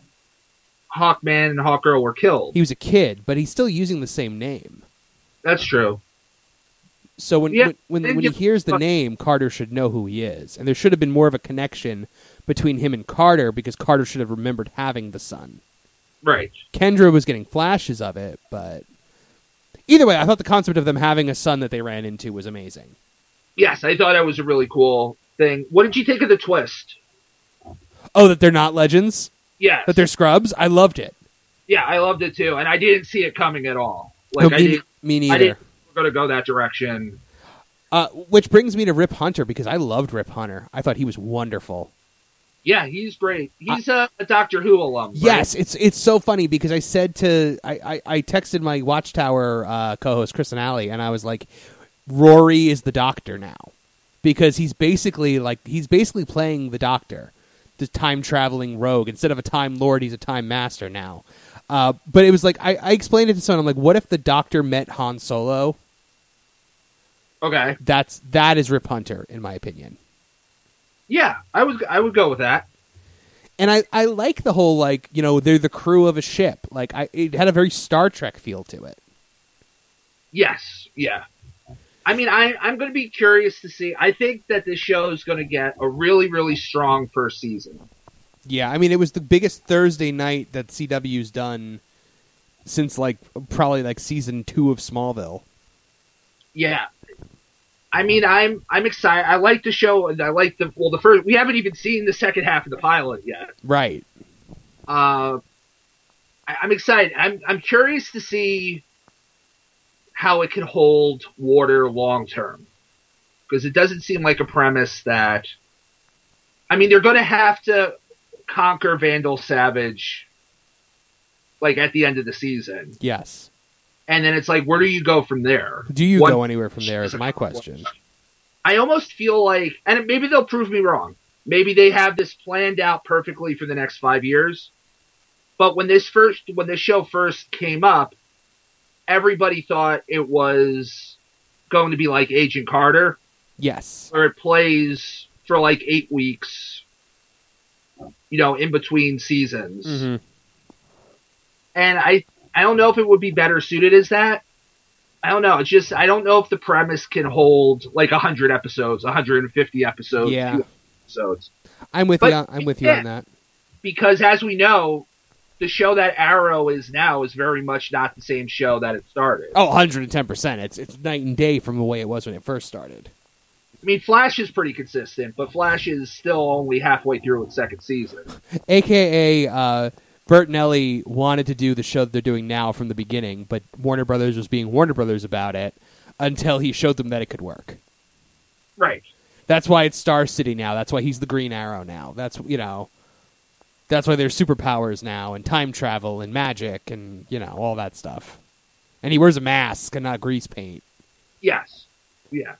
Hawkman and Hawkgirl were killed? He was a kid, but he's still using the same name. That's true. So when he hears the name, Carter should know who he is. And there should have been more of a connection between him and Carter because Carter should have remembered having the son. Right. Kendra was getting flashes of it, but either way, I thought the concept of them having a son that they ran into was amazing. Yes, I thought that was a really cool thing. What did you think of the twist? Oh, that they're not legends? Yeah. That they're scrubs? I loved it. Yeah, I loved it too, and I didn't see it coming at all. Like, me neither. I didn't think we were going to go that direction. Which brings me to Rip Hunter, because I loved Rip Hunter. I thought he was wonderful. Yeah, he's great. He's a Doctor Who alum. Right? Yes, it's so funny because I said I texted my Watchtower co-host Chris and Allie, and I was like, Rory is the Doctor now, because he's basically playing the Doctor, the time traveling rogue. Instead of a Time Lord, he's a Time Master now. But it was like I explained it to someone. I'm like, what if the Doctor met Han Solo? Okay, that is Rip Hunter in my opinion. Yeah, I would go with that. And I like the whole, like, you know, they're the crew of a ship. Like, it had a very Star Trek feel to it. Yes, yeah. I mean, I'm going to be curious to see. I think that this show is going to get a really, really strong first season. Yeah, I mean, it was the biggest Thursday night that CW's done since, like, probably, like, season 2 of Smallville. Yeah. I mean, I'm excited. I like the show. I like the first. We haven't even seen the second half of the pilot yet. Right. I'm excited. I'm curious to see how it can hold water long term, because it doesn't seem like a premise that. I mean, they're going to have to conquer Vandal Savage, like at the end of the season. Yes. And then it's like, where do you go from there? Do you go anywhere from there is my question. I almost feel like, and maybe they'll prove me wrong, maybe they have this planned out perfectly for the next 5 years. But when this show first came up, everybody thought it was going to be like Agent Carter. Yes. Where it plays for like 8 weeks, you know, in between seasons. Mm-hmm. And I don't know if it would be better suited as that. I don't know. It's just, I don't know if the premise can hold like 100 episodes, 150 episodes. Yeah. Episodes. I'm with you on that. Because as we know, the show that Arrow is now is very much not the same show that it started. Oh, 110%. It's night and day from the way it was when it first started. I mean, Flash is pretty consistent, but Flash is still only halfway through its second season. AKA, Bert and Ellie wanted to do the show that they're doing now from the beginning, but Warner Brothers was being Warner Brothers about it until he showed them that it could work. Right. That's why it's Star City now. That's why he's the Green Arrow now. That's why there's superpowers now and time travel and magic and, you know, all that stuff. And he wears a mask and not grease paint. Yes. Yeah.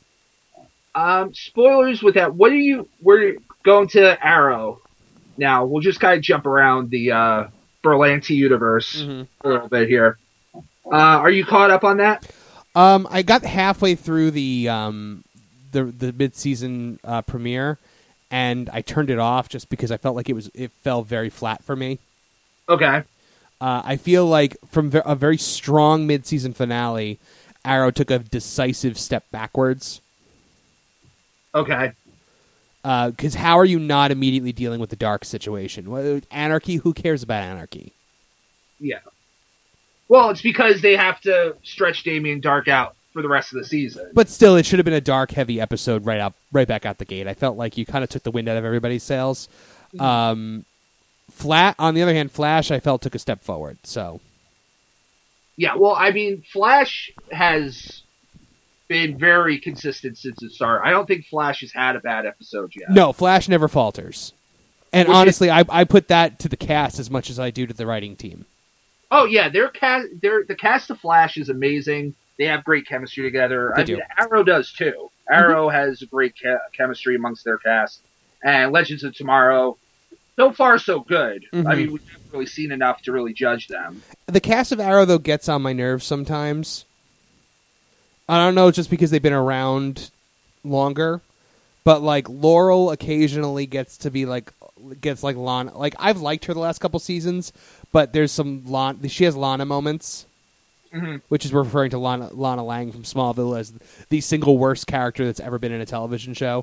Spoilers with that. We're going to Arrow. Now, we'll just kind of jump around the Berlanti universe a little bit here. Are you caught up on that? I got halfway through the mid-season premiere, and I turned it off just because I felt like it fell very flat for me. Okay. I feel like from a very strong mid-season finale, Arrow took a decisive step backwards. Okay. Because how are you not immediately dealing with the Dark situation? Anarchy? Who cares about anarchy? Yeah. Well, it's because they have to stretch Damien Dark out for the rest of the season. But still, it should have been a Dark-heavy episode right back out the gate. I felt like you kind of took the wind out of everybody's sails. On the other hand, Flash, I felt took a step forward. So. Yeah, well, I mean, Flash has been very consistent since it started. I don't think Flash has had a bad episode yet. No, Flash never falters. And honestly, I put that to the cast as much as I do to the writing team. Oh yeah, the cast of Flash is amazing. They have great chemistry together. They do. Arrow does too. Arrow has great chemistry amongst their cast, and Legends of Tomorrow. So far, so good. I mean, we haven't really seen enough to really judge them. The cast of Arrow, though, gets on my nerves sometimes. I don't know, just because they've been around longer. But, like, Laurel occasionally gets like Lana. Like, I've liked her the last couple seasons, but there's some she has Lana moments, which is referring to Lana Lang from Smallville as the single worst character that's ever been in a television show.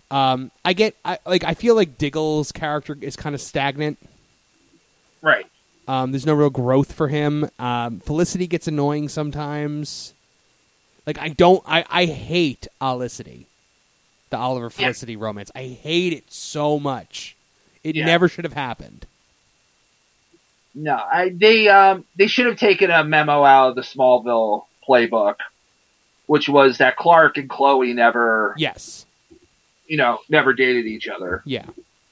I feel like Diggle's character is kind of stagnant. Right. There's no real growth for him. Felicity gets annoying sometimes. Like, I hate Olicity, the Oliver Felicity romance. I hate it so much. It never should have happened. No, they should have taken a memo out of the Smallville playbook, which was that Clark and Chloe never dated each other. Yeah.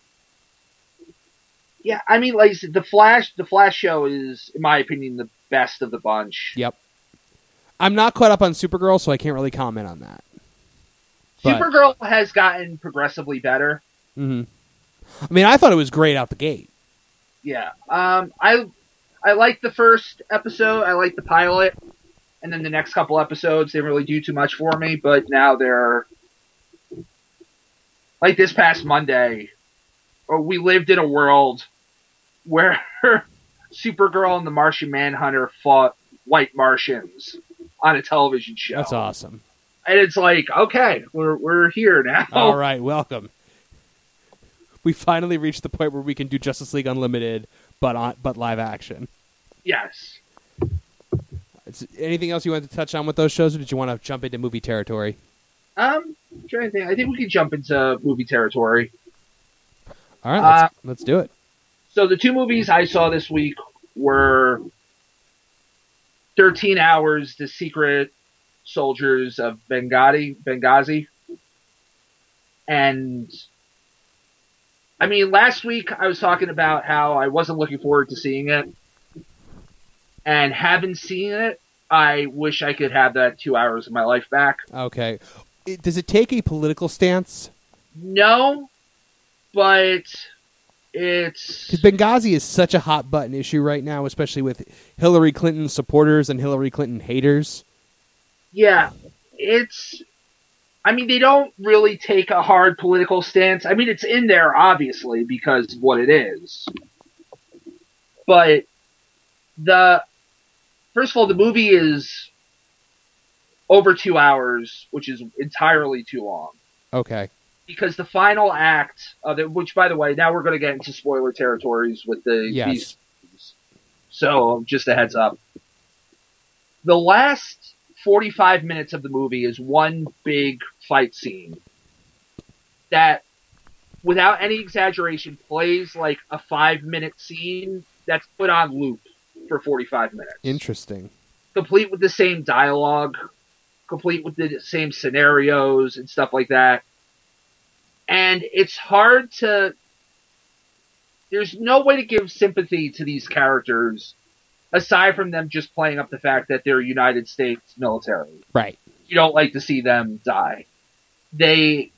Yeah, I mean, like the Flash show is, in my opinion, the best of the bunch. Yep. I'm not caught up on Supergirl, so I can't really comment on that. Supergirl has gotten progressively better. Mm-hmm. I mean, I thought it was great out the gate. Yeah. I liked the first episode. I liked the pilot. And then the next couple episodes didn't really do too much for me, but now they're... Like this past Monday, we lived in a world where Supergirl and the Martian Manhunter fought white Martians on a television show. That's awesome. And it's like, okay, we're here now. All right, welcome. We finally reached the point where we can do Justice League Unlimited, but live action. Yes. Anything else you wanted to touch on with those shows, or did you want to jump into movie territory? I'm trying to think. I think we can jump into movie territory. All right, let's do it. So the two movies I saw this week were 13 Hours, The Secret Soldiers of Benghazi. And, I mean, last week I was talking about how I wasn't looking forward to seeing it. And having seen it, I wish I could have that 2 hours of my life back. Okay. Does it take a political stance? No, but it's... Because Benghazi is such a hot-button issue right now, especially with Hillary Clinton supporters and Hillary Clinton haters. Yeah, it's... I mean, they don't really take a hard political stance. I mean, it's in there, obviously, because of what it is. But first of all, the movie is over 2 hours, which is entirely too long. Okay. Because the final act of it, which, by the way, now we're going to get into spoiler territories with these. So, just a heads up. The last 45 minutes of the movie is one big fight scene that, without any exaggeration, plays like a 5-minute scene that's put on loop for 45 minutes. Interesting. Complete with the same dialogue, complete with the same scenarios and stuff like that. And it's hard to... There's no way to give sympathy to these characters aside from them just playing up the fact that they're United States military. Right. You don't like to see them die. They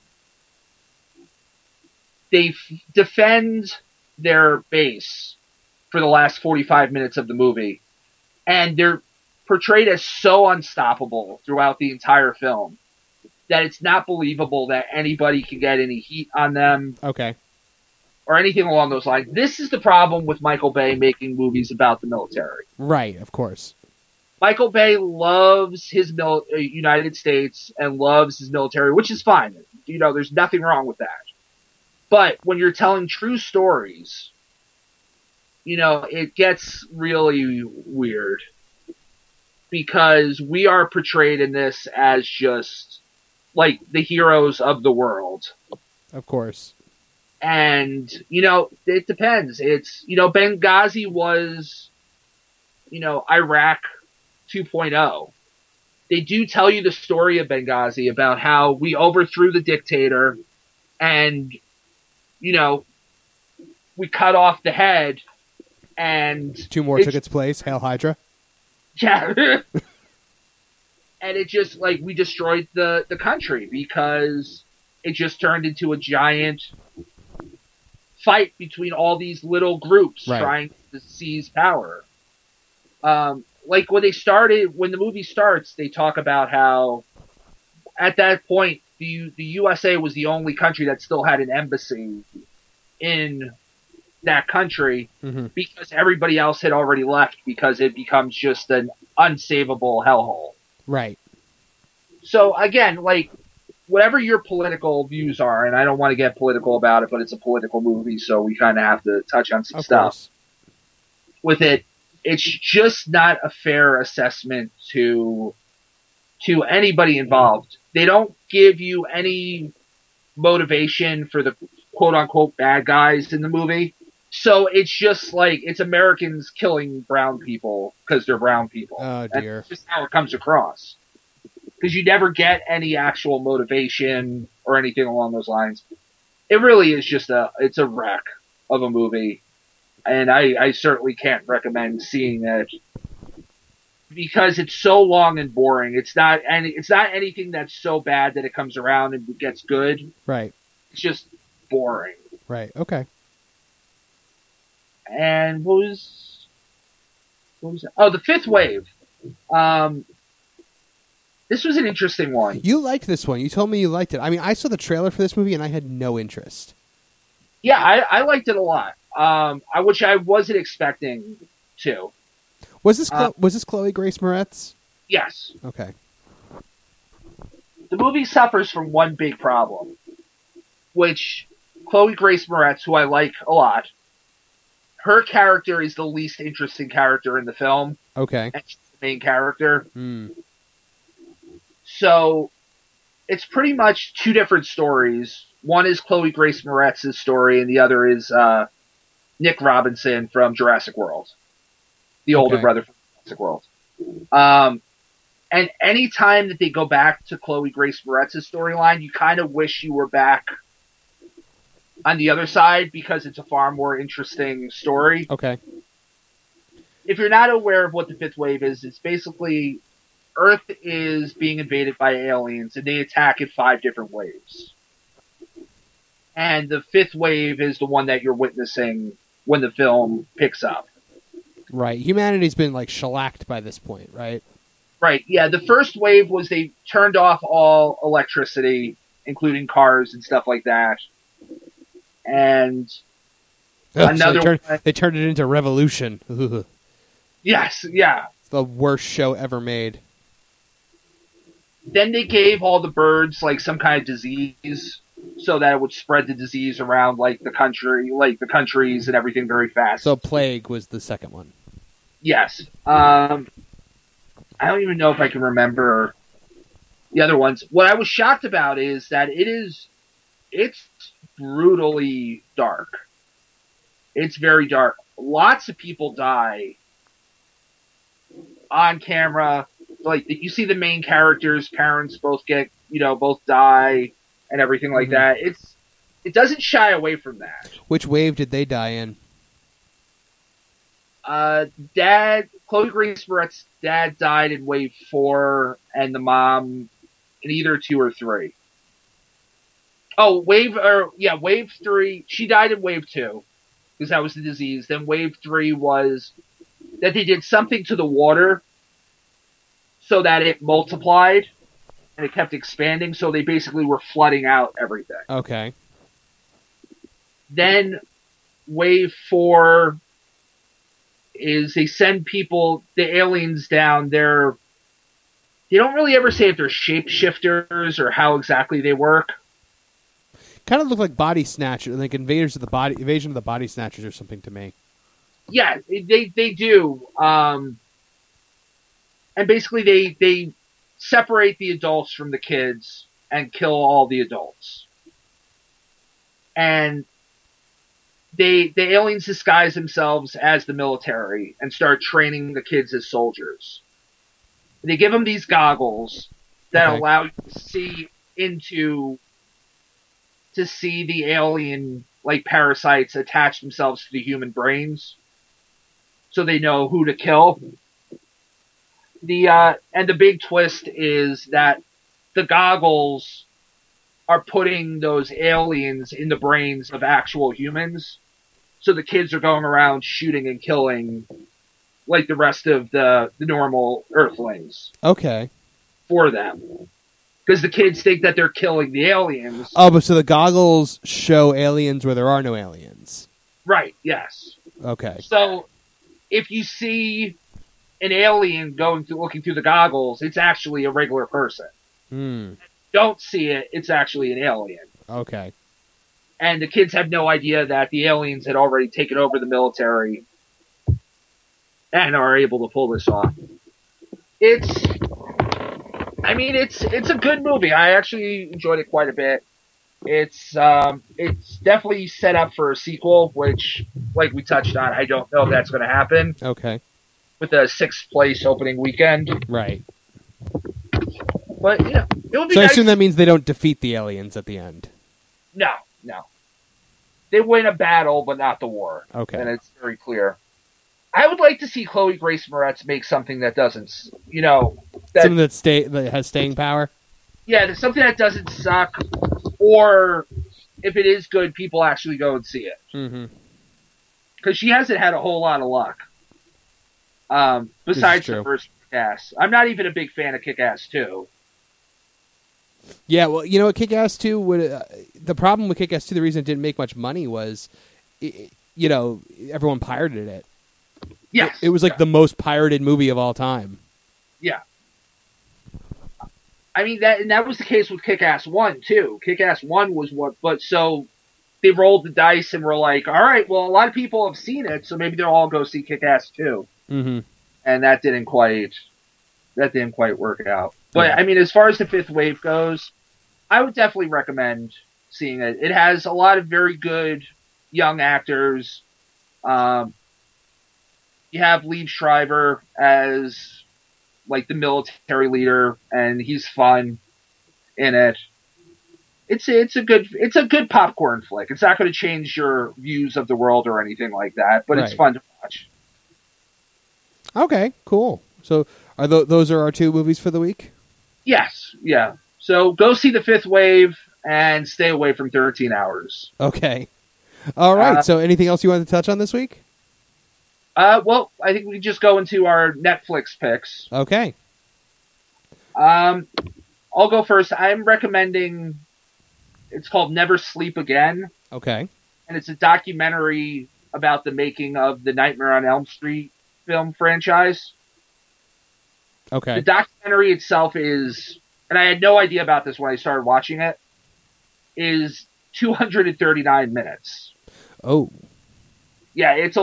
defend their base for the last 45 minutes of the movie. And they're portrayed as so unstoppable throughout the entire film that it's not believable that anybody can get any heat on them. Okay. Or anything along those lines. This is the problem with Michael Bay making movies about the military. Right, of course. Michael Bay loves his United States and loves his military, which is fine. You know, there's nothing wrong with that. But when you're telling true stories, you know, it gets really weird. Because we are portrayed in this as just, like, the heroes of the world. Of course. And, you know, it depends. It's, you know, Benghazi was, you know, Iraq 2.0. They do tell you the story of Benghazi about how we overthrew the dictator and, you know, we cut off the head And 2 more took its place. Hail Hydra. Yeah. And it just, like, we destroyed the country because it just turned into a giant fight between all these little groups trying to seize power. Like, when the movie starts, they talk about how at that point, the USA was the only country that still had an embassy in that country because everybody else had already left because it becomes just an unsavable hellhole. Right. So, again, like, whatever your political views are, and I don't want to get political about it, but it's a political movie, so we kind of have to touch on some stuff. Course. With it, it's just not a fair assessment to anybody involved. They don't give you any motivation for the quote-unquote bad guys in the movie. So it's just like, it's Americans killing brown people because they're brown people. Oh, dear. That's just how it comes across. Because you never get any actual motivation or anything along those lines. It really is just it's a wreck of a movie. And I certainly can't recommend seeing it because it's so long and boring. It's not anything that's so bad that it comes around and gets good. Right. It's just boring. Right. Okay. And what was that? Oh, The Fifth Wave. This was an interesting one. You liked this one. You told me you liked it. I mean, I saw the trailer for this movie and I had no interest. Yeah, I liked it a lot. Which I wasn't expecting to. Was this Chloe Grace Moretz? Yes. Okay. The movie suffers from one big problem, which Chloe Grace Moretz, who I like a lot, her character is the least interesting character in the film. Okay. And she's the main character. Hmm. So, it's pretty much 2 different stories. One is Chloe Grace Moretz's story, and the other is Nick Robinson from Jurassic World. The older brother from Jurassic World. And any time that they go back to Chloe Grace Moretz's storyline, you kind of wish you were back on the other side because it's a far more interesting story. Okay. If you're not aware of what the Fifth Wave is, it's basically Earth is being invaded by aliens, and they attack in 5 different waves. And the 5th wave is the one that you're witnessing when the film picks up. Right. Humanity's been, like, shellacked by this point, right? Right, yeah. The first wave was they turned off all electricity, including cars and stuff like that. And another they turned it into Revolution. Yes, yeah. It's the worst show ever made. Then they gave all the birds, like, some kind of disease so that it would spread the disease around, like, the countries and everything very fast. So Plague was the second one. Yes. I don't even know if I can remember the other ones. What I was shocked about is that it's brutally dark. It's very dark. Lots of people die on camera. Like, you see the main characters' parents both die and everything like that. It doesn't shy away from that. Which wave did they die in? Chloe Grace Moretz's dad died in wave 4, and the mom in either 2 or 3. Oh, wave 3. She died in wave 2 because that was the disease. Then wave 3 was that they did something to the water so that it multiplied and it kept expanding. So they basically were flooding out everything. Okay. Then wave 4 is they send people, the aliens down. They don't really ever say if they're shapeshifters or how exactly they work. Kind of look like Body Snatchers, like Invasion of the Body Snatchers or something to me. Yeah, they do. And basically they separate the adults from the kids and kill all the adults. And the aliens disguise themselves as the military and start training the kids as soldiers. They give them these goggles that allow you to see the alien, like, parasites attach themselves to the human brains. so they know who to kill. And the big twist is that the goggles are putting those aliens in the brains of actual humans. So the kids are going around shooting and killing like the rest of the normal Earthlings. Okay. For them. Because the kids think that they're killing the aliens. Oh, but so the goggles show aliens where there are no aliens. Right, yes. Okay. So if you see an alien looking through the goggles, it's actually a regular person. Don't see it, it's actually an alien. Okay. And the kids have no idea that the aliens had already taken over the military and are able to pull this off. It's a good movie. I actually enjoyed it quite a bit. It's definitely set up for a sequel, which, like we touched on, I don't know if that's going to happen. Okay. With a 6th place opening weekend. Right. But, it would be So nice. I assume that means they don't defeat the aliens at the end. No. They win a battle, but not the war. Okay. And it's very clear. I would like to see Chloe Grace Moretz make something that doesn't, something that has staying power? Yeah, there's something that doesn't suck, or if it is good, people actually go and see it. Mm-hmm. Because she hasn't had a whole lot of luck. Besides the first Kick-Ass. I'm not even a big fan of Kick-Ass 2. Yeah, well, you know what, Kick-Ass 2 would... the problem with Kick-Ass 2, the reason it didn't make much money was, everyone pirated it. Yes. It was like the most pirated movie of all time. Yeah. I mean, that was the case with Kick-Ass 1, too. Kick-Ass 1 was but so they rolled the dice and were like, all right, well, a lot of people have seen it, so maybe they'll all go see Kick-Ass 2. Mm-hmm. And that didn't quite work out. But, I mean, as far as the Fifth Wave goes, I would definitely recommend seeing it. It has a lot of very good young actors. You have Liev Schreiber as, like, the military leader, and he's fun in it. It's a good popcorn flick. It's not going to change your views of the world or anything like that, but It's fun to watch. Okay, cool. So are those are our 2 movies for the week? Yes, yeah. So go see The Fifth Wave and stay away from 13 Hours. Okay. All right. So anything else you wanted to touch on this week? Well, I think we just go into our Netflix picks. Okay. I'll go first. I'm recommending, it's called Never Sleep Again. Okay. And it's a documentary about the making of the Nightmare on Elm Street film franchise. Okay. The documentary itself is, and I had no idea about this when I started watching it, is 239 minutes. Oh. Yeah, it's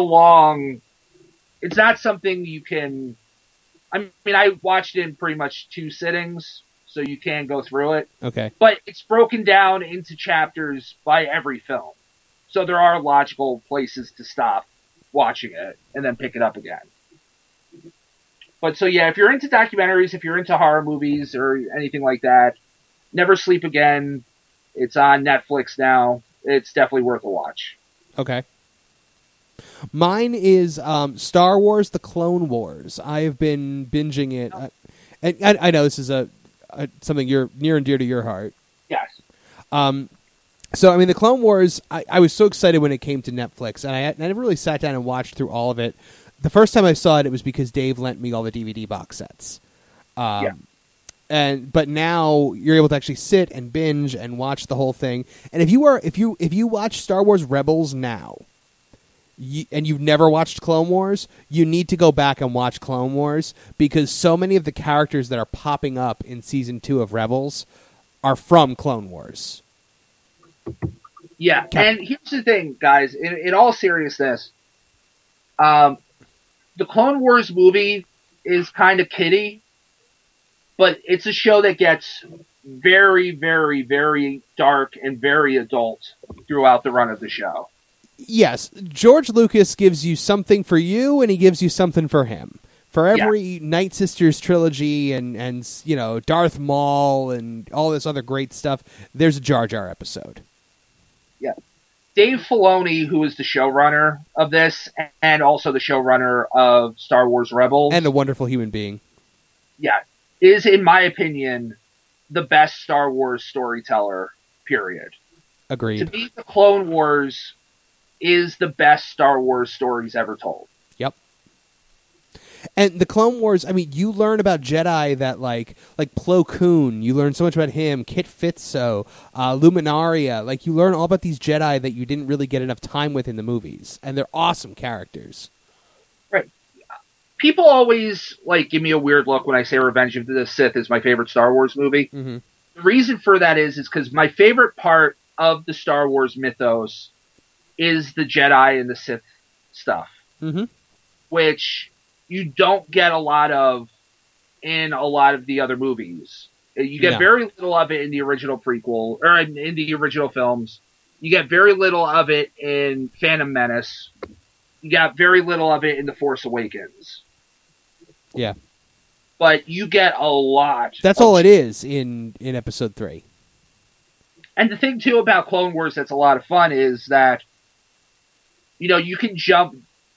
not something you can, I mean, I watched it in pretty much 2 sittings, so you can go through it. Okay. But it's broken down into chapters by every film. So there are logical places to stop watching it and then pick it up again. But so yeah, if you're into documentaries, if you're into horror movies or anything like that, Never Sleep Again. It's on Netflix now. It's definitely worth a watch. Okay. Mine is Star Wars: The Clone Wars. I have been binging it, and I know this is something you're near and dear to your heart. Yes. So I mean, The Clone Wars. I was so excited when it came to Netflix, and I never really sat down and watched through all of it. The first time I saw it, it was because Dave lent me all the DVD box sets. But now you're able to actually sit and binge and watch the whole thing. And if you watch Star Wars Rebels now, and you've never watched Clone Wars, you need to go back and watch Clone Wars, because so many of the characters that are popping up in season 2 of Rebels are from Clone Wars. Yeah, and here's the thing, guys. In all seriousness, the Clone Wars movie is kind of kiddie, but it's a show that gets very, very, very dark and very adult throughout the run of the show. Yes, George Lucas gives you something for you, and he gives you something for him. For every Night Sisters trilogy and Darth Maul and all this other great stuff, there's a Jar Jar episode. Yeah. Dave Filoni, who is the showrunner of this, and also the showrunner of Star Wars Rebels, and a wonderful human being, is, in my opinion, the best Star Wars storyteller, period. Agreed. To me, the Clone Wars is the best Star Wars stories ever told. Yep. And the Clone Wars, I mean, you learn about Jedi that, like Plo Koon, you learn so much about him, Kit Fisto, Luminaria, like, you learn all about these Jedi that you didn't really get enough time with in the movies, and they're awesome characters. Right. People always, like, give me a weird look when I say Revenge of the Sith is my favorite Star Wars movie. Mm-hmm. The reason for that is because my favorite part of the Star Wars mythos is the Jedi and the Sith stuff, mm-hmm. which you don't get a lot of in a lot of the other movies. You get very little of it in the original prequel, or in the original films. You get very little of it in Phantom Menace. You got very little of it in The Force Awakens. Yeah. But you get a lot. That's all it is in Episode 3. And the thing, too, about Clone Wars that's a lot of fun is that, you know, you can jump.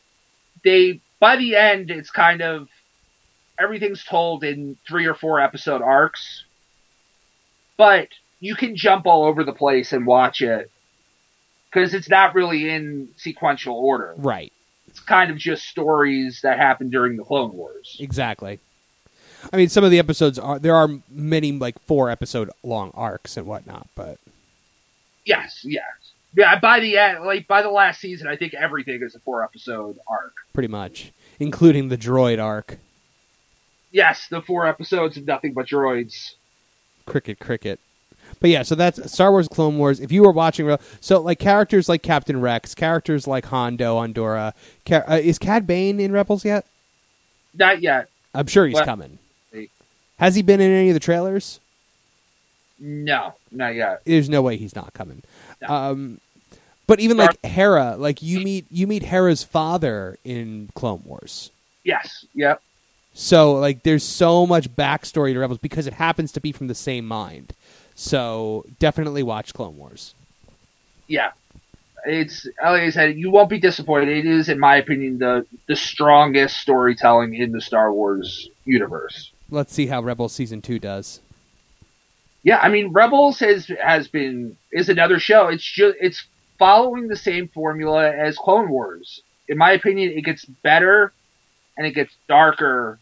By the end, it's kind of, everything's told in 3 or 4 episode arcs. But you can jump all over the place and watch it. Because it's not really in sequential order. Right. It's kind of just stories that happen during the Clone Wars. Exactly. I mean, some of the episodes there are many, like, 4 episode long arcs and whatnot, but. Yes. Yeah, by the end, like, by the last season, I think everything is a 4 episode arc. Pretty much. Including the droid arc. Yes, the 4 episodes of nothing but droids. Cricket. But yeah, so that's Star Wars Clone Wars. If you were watching, so like characters like Captain Rex, characters like Hondo, Andorra, is Cad Bane in Rebels yet? Not yet. I'm sure he's coming. Has he been in any of the trailers? No, not yet. There's no way he's not coming. No. But even like Hera, like you meet Hera's father in Clone Wars. Yes. Yep. So like there's so much backstory to Rebels because it happens to be from the same mind. So definitely watch Clone Wars. Yeah. It's, like I said, you won't be disappointed. It is, in my opinion, the strongest storytelling in the Star Wars universe. Let's see how Rebels Season 2 does. Yeah, I mean, Rebels is another show. It's following the same formula as Clone Wars. In my opinion, it gets better and it gets darker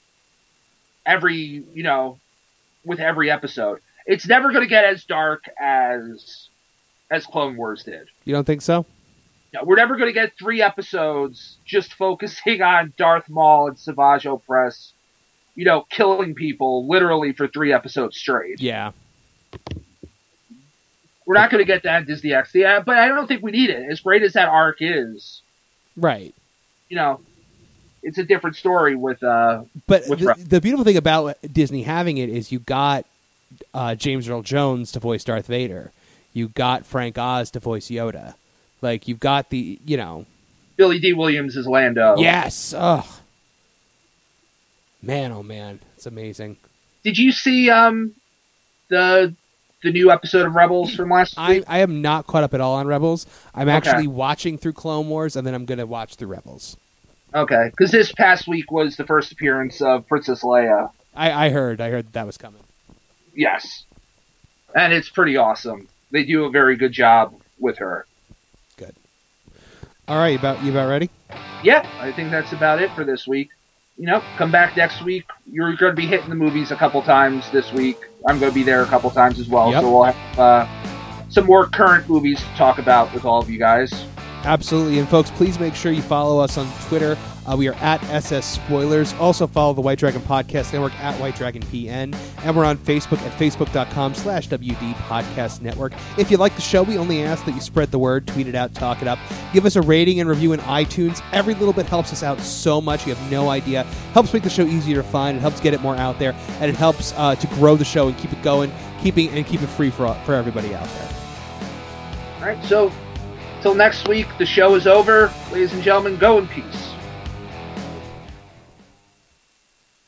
with every episode. It's never going to get as dark as Clone Wars did. You don't think so? No, we're never going to get 3 episodes just focusing on Darth Maul and Savage Opress, killing people literally for 3 episodes straight. Yeah. We're not going to get that in Disney XD, but I don't think we need it. As great as that arc is. Right. It's a different story with But the beautiful thing about Disney having it is you got James Earl Jones to voice Darth Vader. You got Frank Oz to voice Yoda. Like, you've got the, Billy D. Williams is Lando. Yes. Ugh. Man, oh man. It's amazing. Did you see the new episode of Rebels from last week? I am not caught up at all on Rebels. I'm actually watching through Clone Wars, and then I'm going to watch through Rebels. Okay, because this past week was the first appearance of Princess Leia. I heard that was coming. Yes. And it's pretty awesome. They do a very good job with her. Good. All right, you about ready? Yeah, I think that's about it for this week. Come back next week. You're going to be hitting the movies a couple times this week. I'm going to be there a couple times as well. Yep. So we'll have some more current movies to talk about with all of you guys. Absolutely. And folks, please make sure you follow us on Twitter. We are at SS Spoilers. Also follow the White Dragon Podcast Network at White Dragon PN. And we're on Facebook at facebook.com/WD Podcast Network. If you like the show, we only ask that you spread the word, tweet it out, talk it up. Give us a rating and review in iTunes. Every little bit helps us out so much. You have no idea. Helps make the show easier to find. It helps get it more out there. And it helps to grow the show and keep it going, keep it free for everybody out there. All right, so till next week, the show is over. Ladies and gentlemen, go in peace.